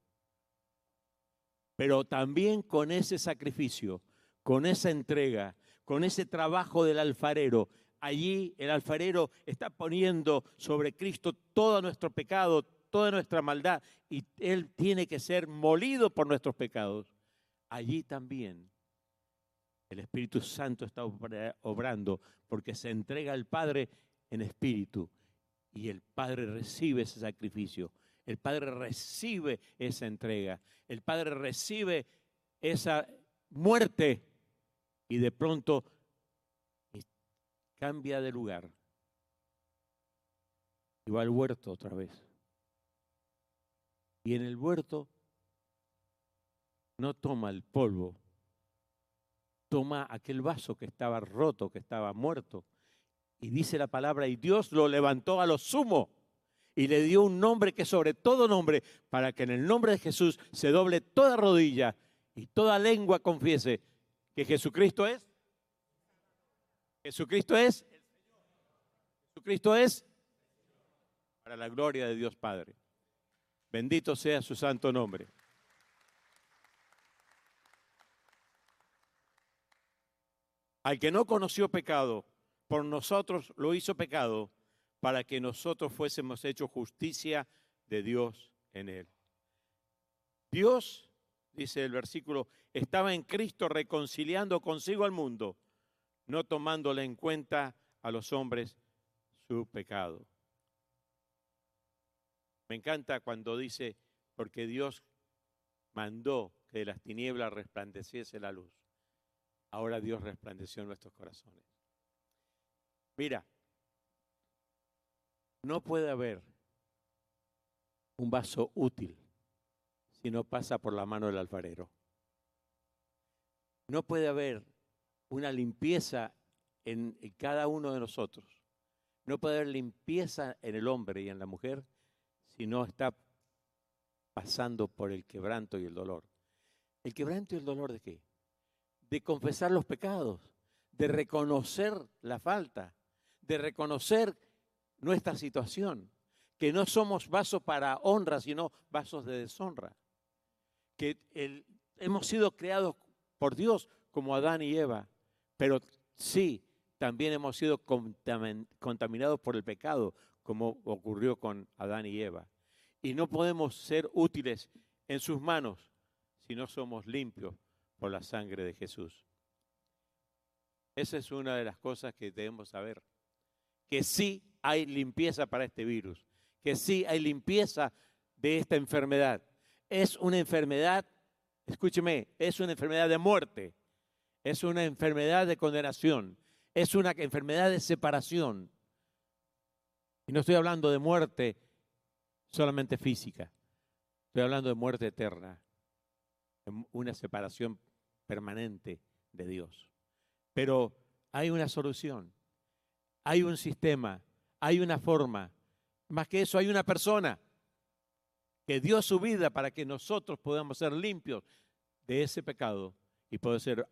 Pero también con ese sacrificio, con esa entrega, con ese trabajo del alfarero, allí el alfarero está poniendo sobre Cristo todo nuestro pecado, toda nuestra maldad, y él tiene que ser molido por nuestros pecados. Allí también el Espíritu Santo está obrando, porque se entrega al Padre en espíritu, y el Padre recibe ese sacrificio. El Padre recibe esa entrega, el Padre recibe esa muerte y de pronto cambia de lugar y va al huerto otra vez. Y en el huerto no toma el polvo, toma aquel vaso que estaba roto, que estaba muerto, y dice la palabra, y Dios lo levantó a lo sumo. Y le dio un nombre que sobre todo nombre, para que en el nombre de Jesús se doble toda rodilla y toda lengua confiese que Jesucristo es. Jesucristo es. Jesucristo es. Para la gloria de Dios Padre. Bendito sea su santo nombre. Al que no conoció pecado, por nosotros lo hizo pecado, para que nosotros fuésemos hechos justicia de Dios en él. Dios, dice el versículo, estaba en Cristo reconciliando consigo al mundo, no tomándole en cuenta a los hombres su pecado. Me encanta cuando dice, porque Dios mandó que de las tinieblas resplandeciese la luz. Ahora Dios resplandeció en nuestros corazones. Mira, no puede haber un vaso útil si no pasa por la mano del alfarero. No puede haber una limpieza en cada uno de nosotros. No puede haber limpieza en el hombre y en la mujer si no está pasando por el quebranto y el dolor. ¿El quebranto y el dolor de qué? De confesar los pecados, de reconocer la falta, de reconocer nuestra situación, que no somos vasos para honra, sino vasos de deshonra. Que hemos sido creados por Dios como Adán y Eva, pero sí, también hemos sido contaminados por el pecado, como ocurrió con Adán y Eva. Y no podemos ser útiles en sus manos si no somos limpios por la sangre de Jesús. Esa es una de las cosas que debemos saber, que sí hay limpieza para este virus, que sí hay limpieza de esta enfermedad. Es una enfermedad, escúcheme, es una enfermedad de muerte, es una enfermedad de condenación, es una enfermedad de separación. Y no estoy hablando de muerte solamente física, estoy hablando de muerte eterna, una separación permanente de Dios. Pero hay una solución, hay un sistema, hay una forma. Más que eso, hay una persona que dio su vida para que nosotros podamos ser limpios de ese pecado y poder ser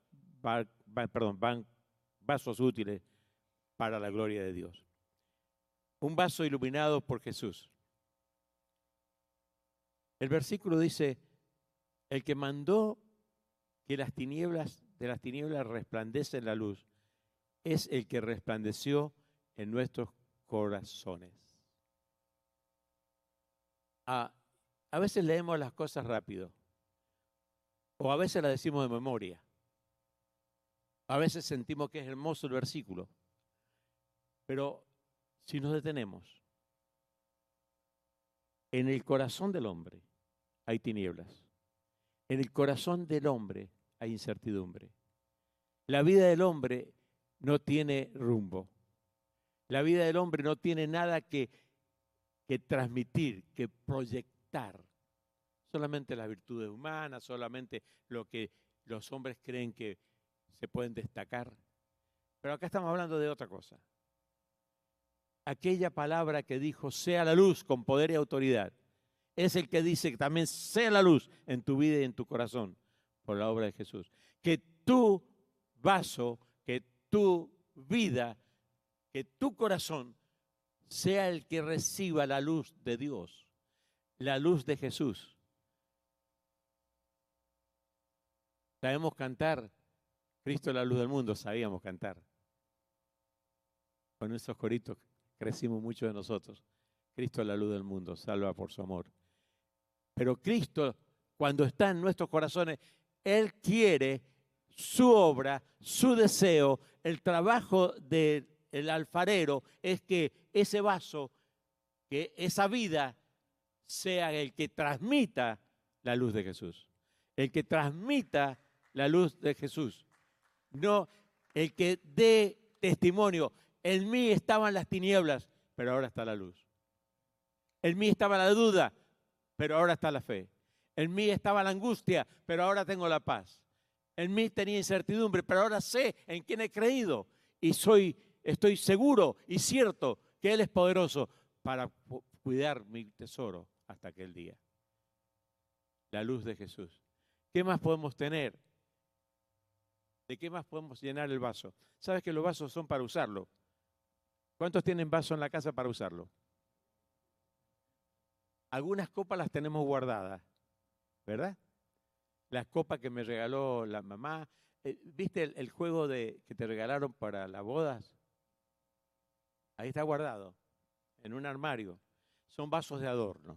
vasos útiles para la gloria de Dios. Un vaso iluminado por Jesús. El versículo dice, el que mandó que de las tinieblas resplandece la luz, es el que resplandeció en nuestros corazones. A veces leemos las cosas rápido, o a veces las decimos de memoria. A veces sentimos que es hermoso el versículo, pero si nos detenemos, en el corazón del hombre hay tinieblas. En el corazón del hombre hay incertidumbre. La vida del hombre no tiene rumbo. La vida del hombre no tiene nada que transmitir, que proyectar. Solamente las virtudes humanas, solamente lo que los hombres creen que se pueden destacar. Pero acá estamos hablando de otra cosa. Aquella palabra que dijo, sea la luz con poder y autoridad, es el que dice que también sea la luz en tu vida y en tu corazón por la obra de Jesús. Que tu vaso, que tu vida, que tu corazón sea el que reciba la luz de Dios, la luz de Jesús. Sabemos cantar, Cristo es la luz del mundo, sabíamos cantar. Con esos coritos crecimos mucho de nosotros. Cristo es la luz del mundo, salva por su amor. Pero Cristo, cuando está en nuestros corazones, Él quiere su obra, su deseo, el trabajo del alfarero es que ese vaso, que esa vida sea el que transmita la luz de Jesús. El que transmita la luz de Jesús. No el que dé testimonio. En mí estaban las tinieblas, pero ahora está la luz. En mí estaba la duda, pero ahora está la fe. En mí estaba la angustia, pero ahora tengo la paz. En mí tenía incertidumbre, pero ahora sé en quién he creído. Y estoy seguro y cierto que Él es poderoso para cuidar mi tesoro hasta aquel día. La luz de Jesús. ¿Qué más podemos tener? ¿De qué más podemos llenar el vaso? ¿Sabes que los vasos son para usarlo? ¿Cuántos tienen vaso en la casa para usarlo? Algunas copas las tenemos guardadas, ¿verdad? Las copas que me regaló la mamá. ¿Viste el juego que te regalaron para las bodas? Ahí está guardado, en un armario. Son vasos de adorno.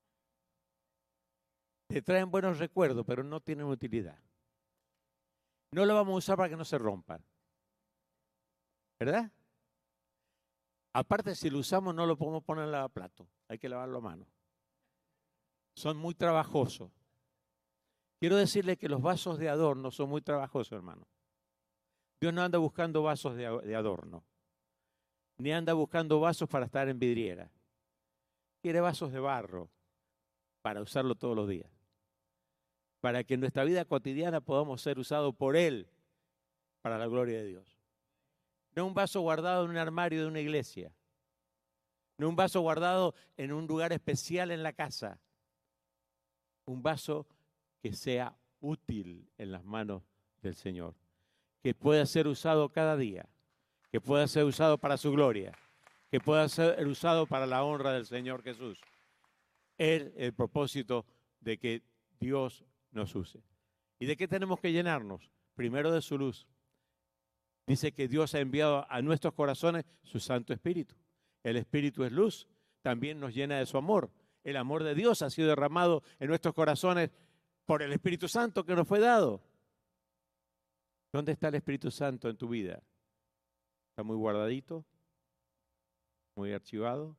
Te traen buenos recuerdos, pero no tienen utilidad. No lo vamos a usar para que no se rompan. ¿Verdad? Aparte, si lo usamos, no lo podemos poner en el lavaplato. Hay que lavarlo a mano. Son muy trabajosos. Quiero decirle que los vasos de adorno son muy trabajosos, hermano. Dios no anda buscando vasos de adorno. Ni anda buscando vasos para estar en vidriera. Quiere vasos de barro para usarlo todos los días. Para que en nuestra vida cotidiana podamos ser usados por Él para la gloria de Dios. No un vaso guardado en un armario de una iglesia. No un vaso guardado en un lugar especial en la casa. Un vaso que sea útil en las manos del Señor. Que pueda ser usado cada día. Que pueda ser usado para su gloria. Que pueda ser usado para la honra del Señor Jesús. El propósito de que Dios nos use. ¿Y de qué tenemos que llenarnos? Primero de su luz. Dice que Dios ha enviado a nuestros corazones su Santo Espíritu. El Espíritu es luz, también nos llena de su amor. El amor de Dios ha sido derramado en nuestros corazones por el Espíritu Santo que nos fue dado. ¿Dónde está el Espíritu Santo en tu vida? ¿Está muy guardadito? ¿Muy archivado?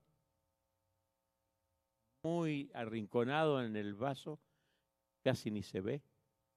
¿Muy arrinconado en el vaso? Casi ni se ve.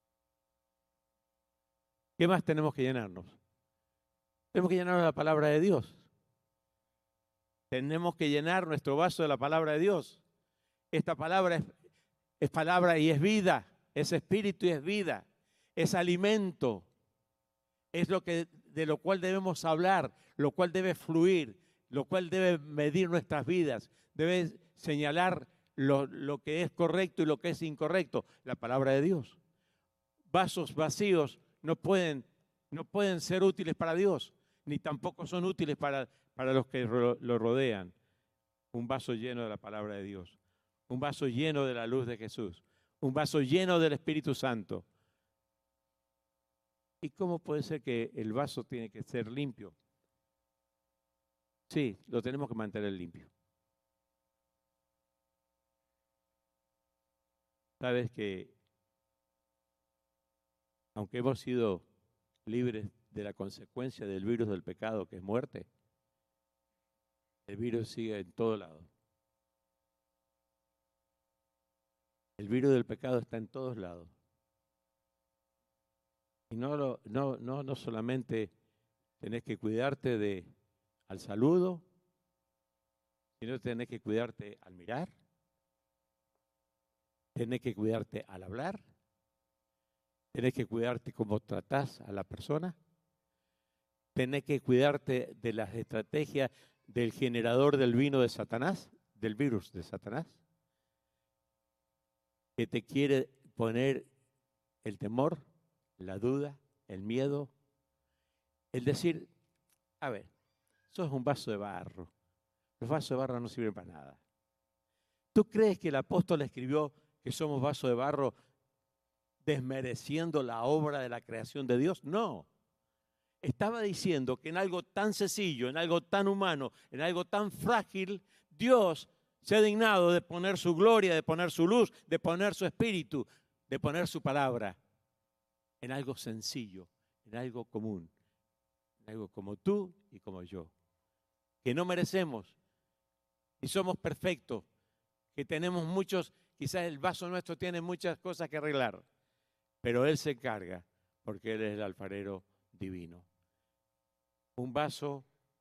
¿Qué más tenemos que llenarnos? Tenemos que llenarnos de la palabra de Dios. Tenemos que llenar nuestro vaso de la palabra de Dios. Esta palabra es palabra y es vida, es espíritu y es vida, es alimento. es de lo cual debemos hablar, lo cual debe fluir, lo cual debe medir nuestras vidas, debe señalar lo que es correcto y lo que es incorrecto, la palabra de Dios. Vasos vacíos no pueden ser útiles para Dios, ni tampoco son útiles para los que lo rodean. Un vaso lleno de la palabra de Dios, un vaso lleno de la luz de Jesús, un vaso lleno del Espíritu Santo. ¿Y cómo puede ser que el vaso tiene que ser limpio? Sí, lo tenemos que mantener limpio. Sabes que aunque hemos sido libres de la consecuencia del virus del pecado, que es muerte, el virus sigue en todo lado. El virus del pecado está en todos lados. Y no solamente tenés que cuidarte al saludo, sino tenés que cuidarte al mirar, tenés que cuidarte al hablar, tenés que cuidarte cómo tratás a la persona, tenés que cuidarte de las estrategias del generador del vino de Satanás, del virus de Satanás, que te quiere poner el temor, la duda, el miedo, el decir, a ver, sos un vaso de barro, los vasos de barro no sirven para nada. ¿Tú crees que el apóstol escribió que somos vasos de barro desmereciendo la obra de la creación de Dios? No. Estaba diciendo que en algo tan sencillo, en algo tan humano, en algo tan frágil, Dios se ha dignado de poner su gloria, de poner su luz, de poner su espíritu, de poner su palabra en algo sencillo, en algo común, en algo como tú y como yo, que no merecemos y somos perfectos, que tenemos muchos, quizás el vaso nuestro tiene muchas cosas que arreglar, pero Él se encarga porque Él es el alfarero divino. Un vaso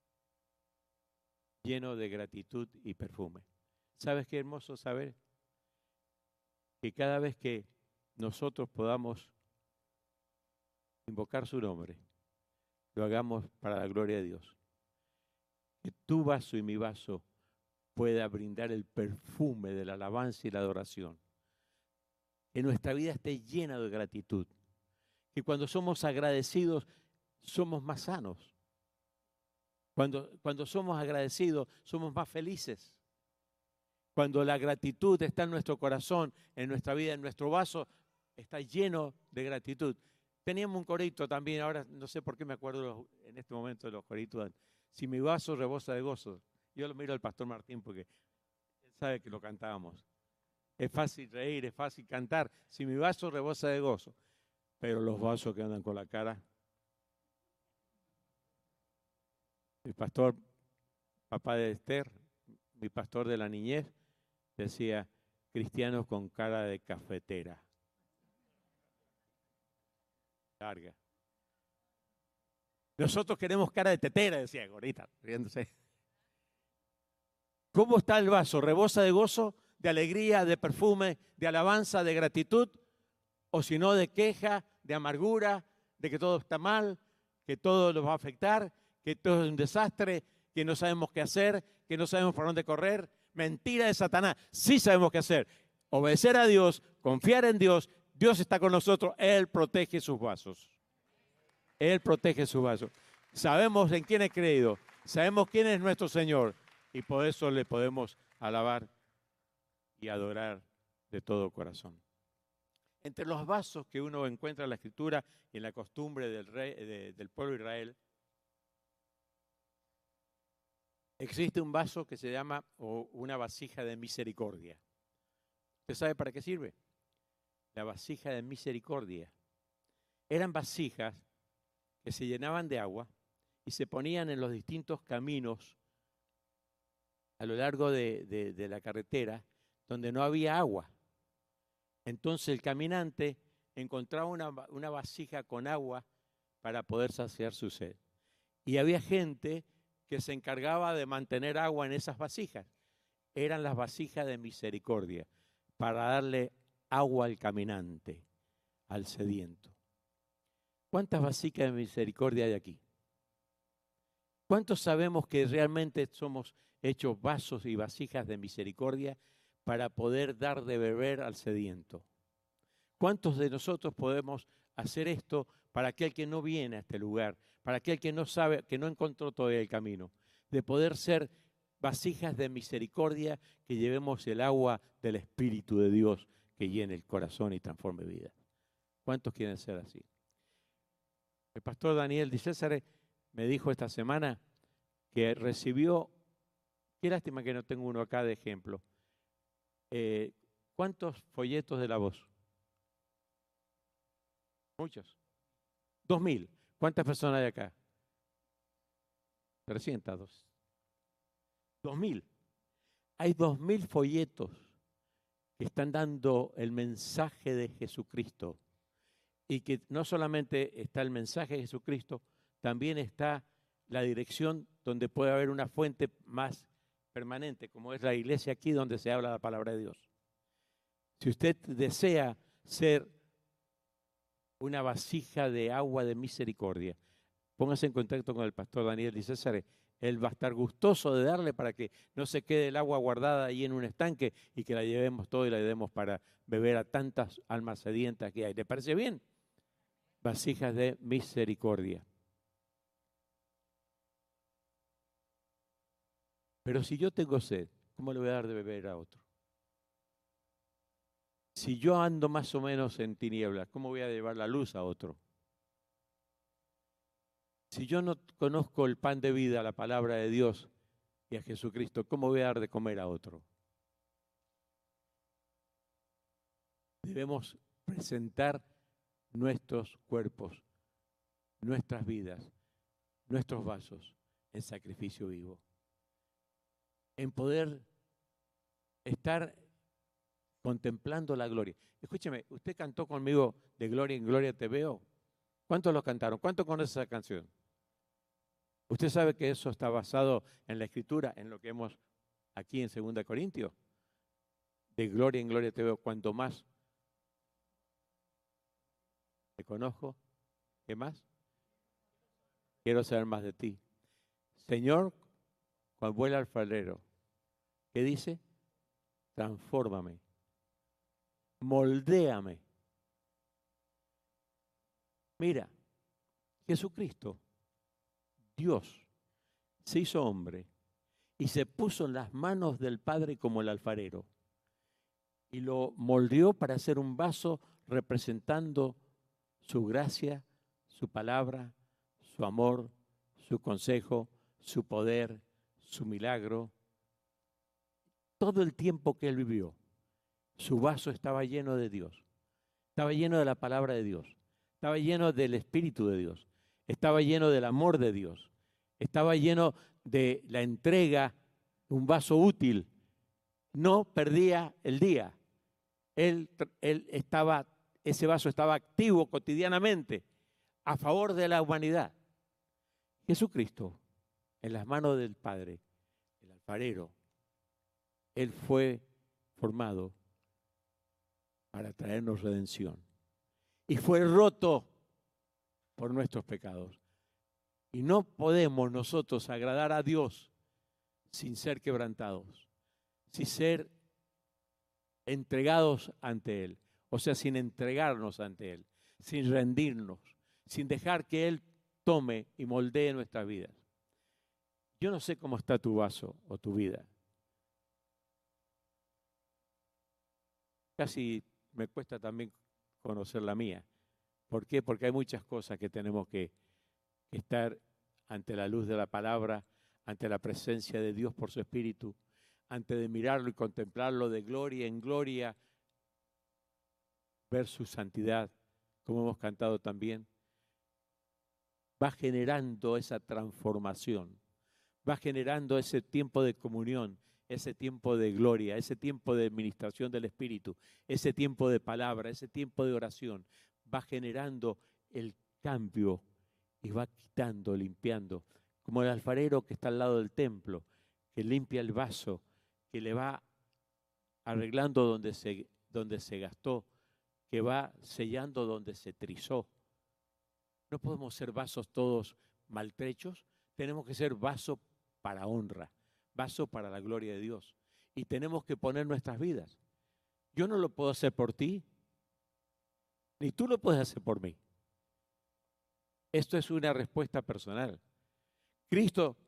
lleno de gratitud y perfume. ¿Sabes qué hermoso saber? Que cada vez que nosotros podamos invocar su nombre, lo hagamos para la gloria de Dios. Que tu vaso y mi vaso pueda brindar el perfume de la alabanza y la adoración. Que nuestra vida esté llena de gratitud. Que cuando somos agradecidos, somos más sanos. Cuando somos agradecidos, somos más felices. Cuando la gratitud está en nuestro corazón, en nuestra vida, en nuestro vaso, está lleno de gratitud. Teníamos un corito también, ahora no sé por qué me acuerdo en este momento de los coritos. Si mi vaso rebosa de gozo. Yo lo miro al pastor Martín porque él sabe que lo cantábamos. Es fácil reír, es fácil cantar. Si mi vaso rebosa de gozo. Pero los vasos que andan con la cara. Mi pastor, papá de Esther, mi pastor de la niñez, decía, cristianos con cara de cafetera. Larga. Nosotros queremos cara de tetera, decía ahorita, riéndose. ¿Cómo está el vaso? ¿Rebosa de gozo, de alegría, de perfume, de alabanza, de gratitud? ¿O si no, de queja, de amargura, de que todo está mal, que todo nos va a afectar, que todo es un desastre, que no sabemos qué hacer, que no sabemos por dónde correr? Mentira de Satanás. Sí sabemos qué hacer. Obedecer a Dios, confiar en Dios. Dios está con nosotros. Él protege sus vasos. Él protege sus vasos. Sabemos en quién he creído. Sabemos quién es nuestro Señor. Y por eso le podemos alabar y adorar de todo corazón. Entre los vasos que uno encuentra en la Escritura y en la costumbre del pueblo de Israel, existe un vaso que se llama o una vasija de misericordia. ¿Usted sabe para qué sirve? La vasija de misericordia. Eran vasijas que se llenaban de agua y se ponían en los distintos caminos a lo largo de la carretera donde no había agua. Entonces el caminante encontraba una vasija con agua para poder saciar su sed. Y había gente que se encargaba de mantener agua en esas vasijas. Eran las vasijas de misericordia para darle agua al caminante, al sediento. ¿Cuántas vasijas de misericordia hay aquí? ¿Cuántos sabemos que realmente somos hechos vasos y vasijas de misericordia para poder dar de beber al sediento? ¿Cuántos de nosotros podemos hacer esto para aquel que no viene a este lugar, para aquel que no sabe, que no encontró todavía el camino, de poder ser vasijas de misericordia que llevemos el agua del Espíritu de Dios que llene el corazón y transforme vida? ¿Cuántos quieren ser así? El pastor Daniel Di César me dijo esta semana que recibió, qué lástima que no tengo uno acá de ejemplo, ¿cuántos folletos de La Voz? Muchos. 2.000. ¿Cuántas personas hay acá? 300. 2.000. Hay 2.000 folletos que están dando el mensaje de Jesucristo. Y que no solamente está el mensaje de Jesucristo, también está la dirección donde puede haber una fuente más permanente, como es la iglesia aquí donde se habla la palabra de Dios. Si usted desea ser una vasija de agua de misericordia, póngase en contacto con el pastor Daniel Di César. Él va a estar gustoso de darle para que no se quede el agua guardada ahí en un estanque y que la llevemos todo y la demos para beber a tantas almas sedientas que hay. ¿Le parece bien? Vasijas de misericordia. Pero si yo tengo sed, ¿cómo le voy a dar de beber a otro? Si yo ando más o menos en tinieblas, ¿cómo voy a llevar la luz a otro? Si yo no conozco el pan de vida, la palabra de Dios y a Jesucristo, ¿cómo voy a dar de comer a otro? Debemos presentar nuestros cuerpos, nuestras vidas, nuestros vasos en sacrificio vivo. En poder estar contemplando la gloria. Escúcheme, usted cantó conmigo de Gloria en Gloria te veo. ¿Cuántos lo cantaron? ¿Cuántos conocen esa canción? Usted sabe que eso está basado en la Escritura, en lo que hemos aquí en 2 Corintios. De Gloria en Gloria te veo, cuanto más te conozco, ¿qué más? Quiero saber más de ti. Señor, cuando vuela alfarero, ¿qué dice? Transfórmame, moldéame. Mira, Jesucristo, Dios, se hizo hombre y se puso en las manos del Padre como el alfarero y lo moldeó para hacer un vaso representando su gracia, su palabra, su amor, su consejo, su poder, su milagro. Todo el tiempo que él vivió, su vaso estaba lleno de Dios, estaba lleno de la palabra de Dios, estaba lleno del Espíritu de Dios, estaba lleno del amor de Dios, estaba lleno de la entrega, un vaso útil. No perdía el día. Ese vaso estaba activo cotidianamente a favor de la humanidad. Jesucristo, en las manos del Padre, el alfarero, Él fue formado para traernos redención. Y fue roto por nuestros pecados. Y no podemos nosotros agradar a Dios sin ser quebrantados, sin ser entregados ante Él. O sea, sin entregarnos ante Él, sin rendirnos, sin dejar que Él tome y moldee nuestras vidas. Yo no sé cómo está tu vaso o tu vida. Casi me cuesta también conocer la mía. ¿Por qué? Porque hay muchas cosas que tenemos que estar ante la luz de la palabra, ante la presencia de Dios por su Espíritu, ante de mirarlo y contemplarlo de gloria en gloria, ver su santidad, como hemos cantado también. Va generando esa transformación, va generando ese tiempo de comunión, ese tiempo de gloria, ese tiempo de administración del Espíritu, ese tiempo de palabra, ese tiempo de oración, va generando el cambio y va quitando, limpiando, como el alfarero que está al lado del templo, que limpia el vaso, que le va arreglando donde se gastó, que va sellando donde se trizó. No podemos ser vasos todos maltrechos. Tenemos que ser vaso para honra, vaso para la gloria de Dios. Y tenemos que poner nuestras vidas. Yo no lo puedo hacer por ti, ni tú lo puedes hacer por mí. Esto es una respuesta personal. Cristo,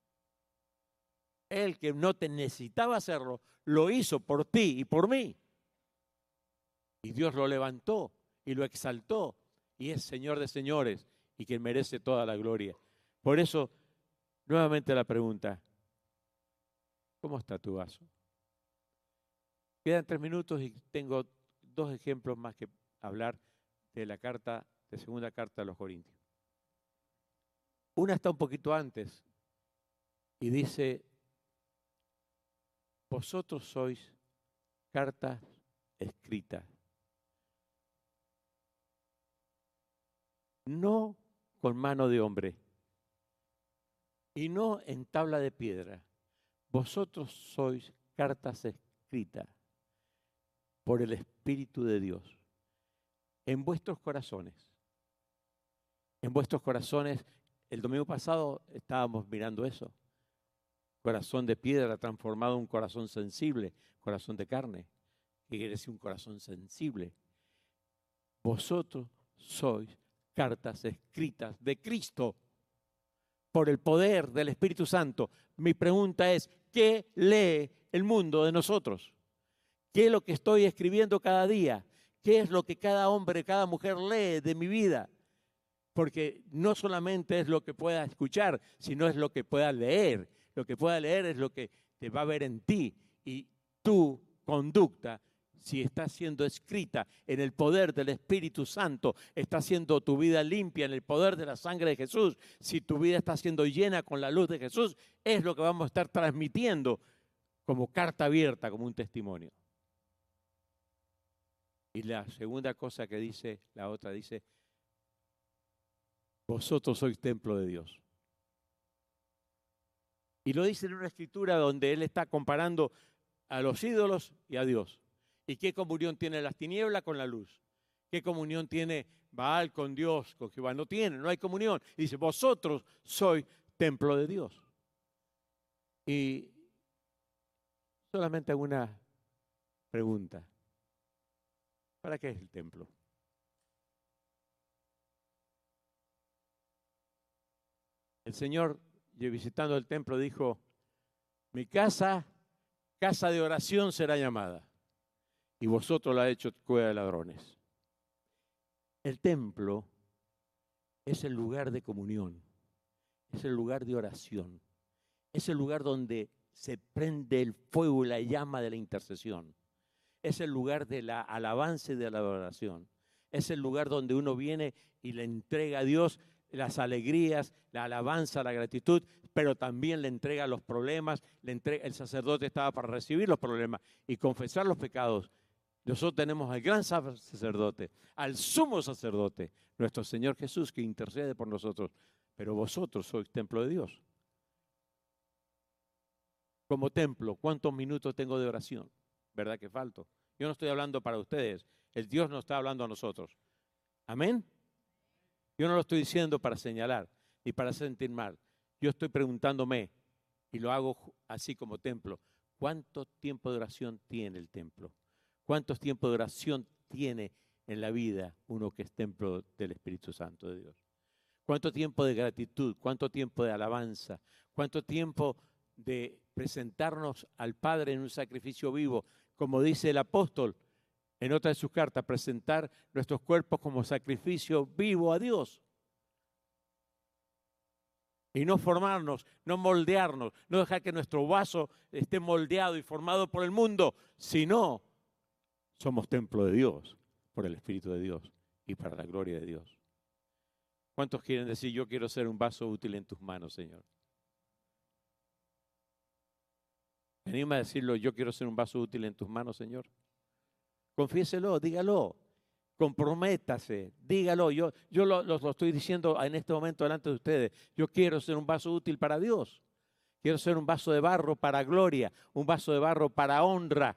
Él que no te necesitaba hacerlo, lo hizo por ti y por mí. Y Dios lo levantó y lo exaltó. Y es Señor de señores y quien merece toda la gloria. Por eso, nuevamente la pregunta, ¿cómo está tu vaso? Quedan 3 minutos y tengo 2 ejemplos más que hablar de la carta, de segunda carta a los Corintios. Una está un poquito antes y dice, vosotros sois cartas escritas, no con mano de hombre y no en tabla de piedra. Vosotros sois cartas escritas por el Espíritu de Dios en vuestros corazones. En vuestros corazones, el domingo pasado estábamos mirando eso. Corazón de piedra transformado en un corazón sensible, corazón de carne. ¿Qué quiere decir un corazón sensible? Vosotros sois cartas escritas de Cristo por el poder del Espíritu Santo. Mi pregunta es, ¿qué lee el mundo de nosotros? ¿Qué es lo que estoy escribiendo cada día? ¿Qué es lo que cada hombre, cada mujer lee de mi vida? Porque no solamente es lo que pueda escuchar, sino es lo que pueda leer. Lo que pueda leer es lo que te va a ver en ti. Y tu conducta, si está siendo escrita en el poder del Espíritu Santo, está siendo tu vida limpia en el poder de la sangre de Jesús, si tu vida está siendo llena con la luz de Jesús, es lo que vamos a estar transmitiendo como carta abierta, como un testimonio. Y la segunda cosa que dice, la otra dice, vosotros sois templo de Dios. Y lo dice en una escritura donde él está comparando a los ídolos y a Dios. ¿Y qué comunión tiene las tinieblas con la luz? ¿Qué comunión tiene Baal con Dios, con Jehová? No tiene, no hay comunión. Y dice, vosotros sois templo de Dios. Y solamente hago una pregunta. ¿Para qué es el templo? El Señor, visitando el templo, dijo, mi casa, casa de oración será llamada, y vosotros la habéis hecho cueva de ladrones. El templo es el lugar de comunión, es el lugar de oración, es el lugar donde se prende el fuego y la llama de la intercesión. Es el lugar de la alabanza y de la adoración. Es el lugar donde uno viene y le entrega a Dios las alegrías, la alabanza, la gratitud, pero también le entrega los problemas. El sacerdote estaba para recibir los problemas y confesar los pecados. Nosotros tenemos al gran sacerdote, al sumo sacerdote, nuestro Señor Jesús, que intercede por nosotros. Pero vosotros sois templo de Dios. Como templo, ¿cuántos minutos tengo de oración? ¿Verdad que falto? Yo no estoy hablando para ustedes. El Dios nos está hablando a nosotros. ¿Amén? Yo no lo estoy diciendo para señalar ni para sentir mal. Yo estoy preguntándome, y lo hago así como templo, ¿cuánto tiempo de oración tiene el templo? ¿Cuántos tiempos de oración tiene en la vida uno que es templo del Espíritu Santo de Dios? ¿Cuánto tiempo de gratitud? ¿Cuánto tiempo de alabanza? ¿Cuánto tiempo de presentarnos al Padre en un sacrificio vivo? Como dice el apóstol en otra de sus cartas, presentar nuestros cuerpos como sacrificio vivo a Dios. Y no formarnos, no moldearnos, no dejar que nuestro vaso esté moldeado y formado por el mundo, sino somos templo de Dios, por el Espíritu de Dios y para la gloria de Dios. ¿Cuántos quieren decir, yo quiero ser un vaso útil en tus manos, Señor? ¿Me anima a decirlo, yo quiero ser un vaso útil en tus manos, Señor? Confiéselo, dígalo, comprométase, dígalo. Yo lo estoy diciendo en este momento delante de ustedes. Yo quiero ser un vaso útil para Dios. Quiero ser un vaso de barro para gloria, un vaso de barro para honra.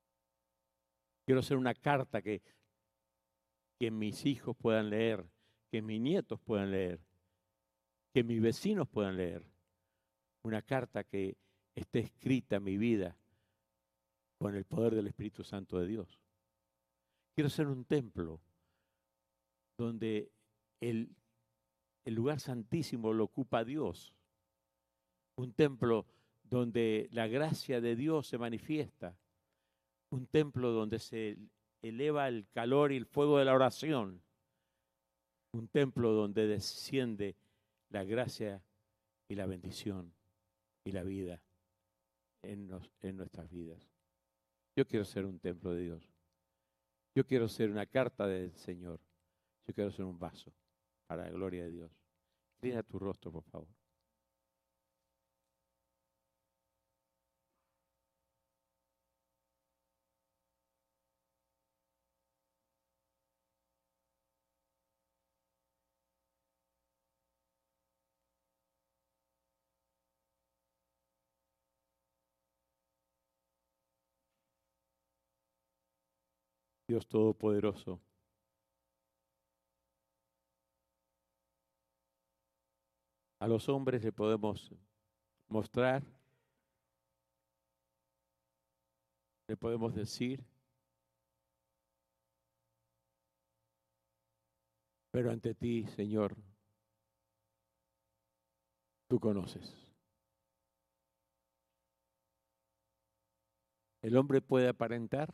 Quiero ser una carta que mis hijos puedan leer, que mis nietos puedan leer, que mis vecinos puedan leer. Una carta que esté escrita en mi vida con el poder del Espíritu Santo de Dios. Quiero ser un templo donde el lugar santísimo lo ocupa Dios. Un templo donde la gracia de Dios se manifiesta. Un templo donde se eleva el calor y el fuego de la oración. Un templo donde desciende la gracia y la bendición y la vida en nuestras vidas. Yo quiero ser un templo de Dios. Yo quiero ser una carta del Señor. Yo quiero ser un vaso para la gloria de Dios. Inclina tu rostro, por favor. Dios Todopoderoso, a los hombres le podemos mostrar, le podemos decir, pero ante ti, Señor, tú conoces. El hombre puede aparentar,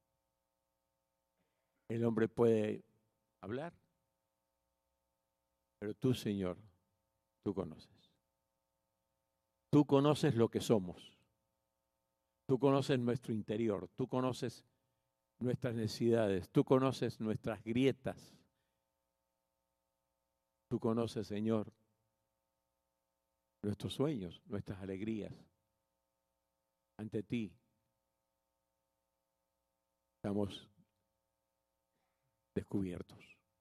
el hombre puede hablar, pero tú, Señor, tú conoces. Tú conoces lo que somos. Tú conoces nuestro interior. Tú conoces nuestras necesidades. Tú conoces nuestras grietas. Tú conoces, Señor, nuestros sueños, nuestras alegrías. Ante ti estamos descubiertos.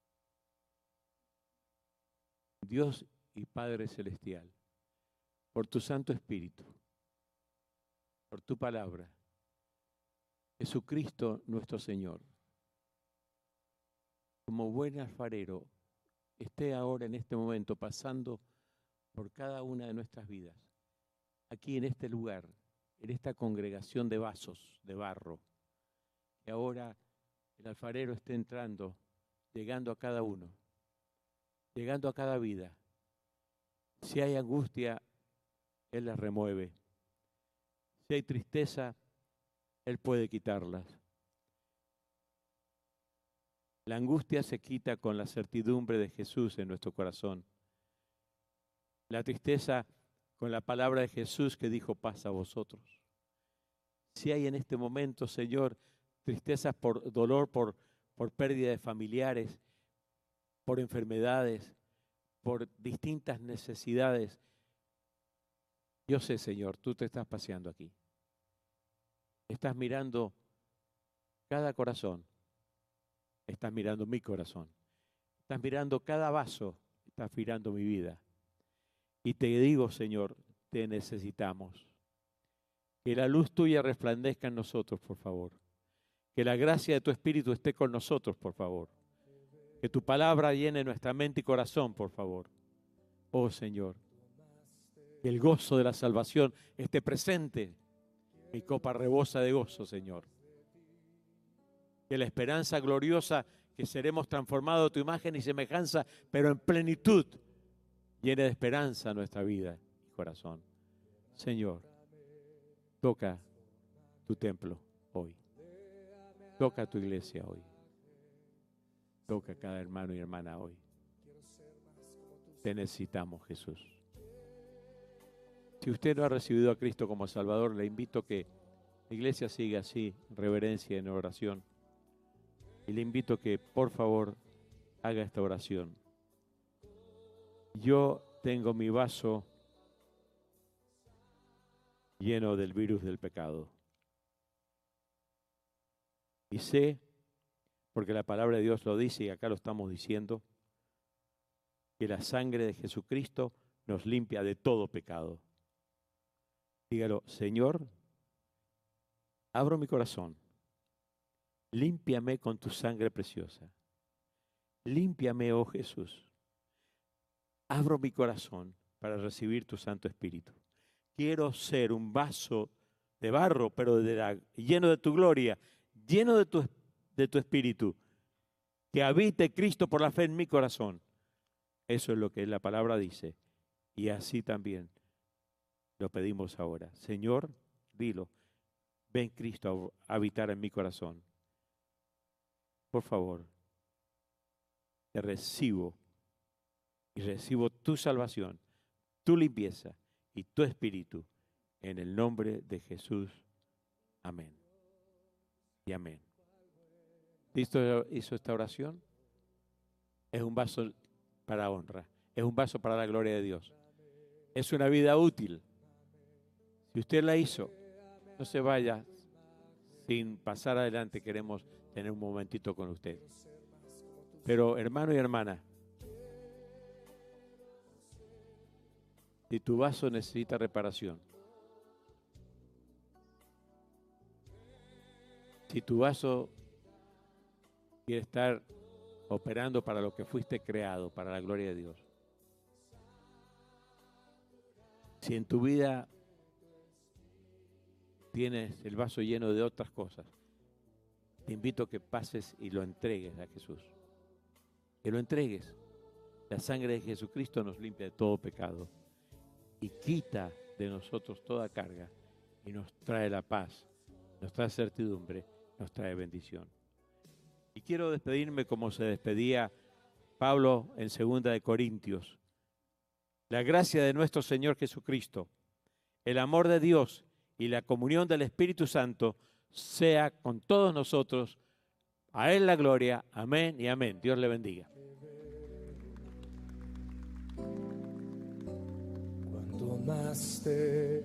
Dios y Padre Celestial, por tu Santo Espíritu, por tu palabra, Jesucristo nuestro Señor, como buen alfarero, esté ahora en este momento pasando por cada una de nuestras vidas, aquí en este lugar, en esta congregación de vasos de barro, que ahora el alfarero esté entrando, llegando a cada uno, llegando a cada vida. Si hay angustia, Él la remueve. Si hay tristeza, Él puede quitarlas. La angustia se quita con la certidumbre de Jesús en nuestro corazón. La tristeza con la palabra de Jesús que dijo, paz a vosotros. Si hay en este momento, Señor, tristezas por dolor, por pérdida de familiares, por enfermedades, por distintas necesidades. Yo sé, Señor, tú te estás paseando aquí. Estás mirando cada corazón. Estás mirando mi corazón. Estás mirando cada vaso. Estás mirando mi vida. Y te digo, Señor, te necesitamos. Que la luz tuya resplandezca en nosotros, por favor. Que la gracia de tu Espíritu esté con nosotros, por favor. Que tu palabra llene nuestra mente y corazón, por favor. Oh, Señor, que el gozo de la salvación esté presente. Mi copa rebosa de gozo, Señor. Que la esperanza gloriosa que seremos transformados a tu imagen y semejanza, pero en plenitud, llene de esperanza nuestra vida y corazón. Señor, toca tu templo hoy. Toca tu iglesia hoy. Toca a cada hermano y hermana hoy. Te necesitamos, Jesús. Si usted no ha recibido a Cristo como Salvador, le invito a que la iglesia siga así, en reverencia, en oración. Y le invito a que, por favor, haga esta oración. Yo tengo mi vaso lleno del virus del pecado. Y sé, porque la palabra de Dios lo dice y acá lo estamos diciendo, que la sangre de Jesucristo nos limpia de todo pecado. Dígalo, Señor, abro mi corazón, límpiame con tu sangre preciosa. Límpiame, oh Jesús. Abro mi corazón para recibir tu Santo Espíritu. Quiero ser un vaso de barro, pero lleno de tu gloria, lleno de tu Espíritu. Que habite Cristo por la fe en mi corazón. Eso es lo que la palabra dice. Y así también lo pedimos ahora. Señor, dilo, ven Cristo a habitar en mi corazón. Por favor, te recibo y recibo tu salvación, tu limpieza y tu espíritu en el nombre de Jesús. Amén. Y amén. ¿Cristo hizo esta oración? Es un vaso para honra, es un vaso para la gloria de Dios. Es una vida útil. Si usted la hizo, no se vaya sin pasar adelante. Queremos tener un momentito con usted. Pero hermano y hermana, si tu vaso necesita reparación, si tu vaso quiere estar operando para lo que fuiste creado, para la gloria de Dios, si en tu vida tienes el vaso lleno de otras cosas, te invito a que pases y lo entregues a Jesús. Que lo entregues. La sangre de Jesucristo nos limpia de todo pecado y quita de nosotros toda carga y nos trae la paz, nos trae certidumbre, nos trae bendición. Y quiero despedirme como se despedía Pablo en 2 de Corintios. La gracia de nuestro Señor Jesucristo, el amor de Dios y la comunión del Espíritu Santo sea con todos nosotros. A Él la gloria. Amén y amén. Dios le bendiga. Cuanto más te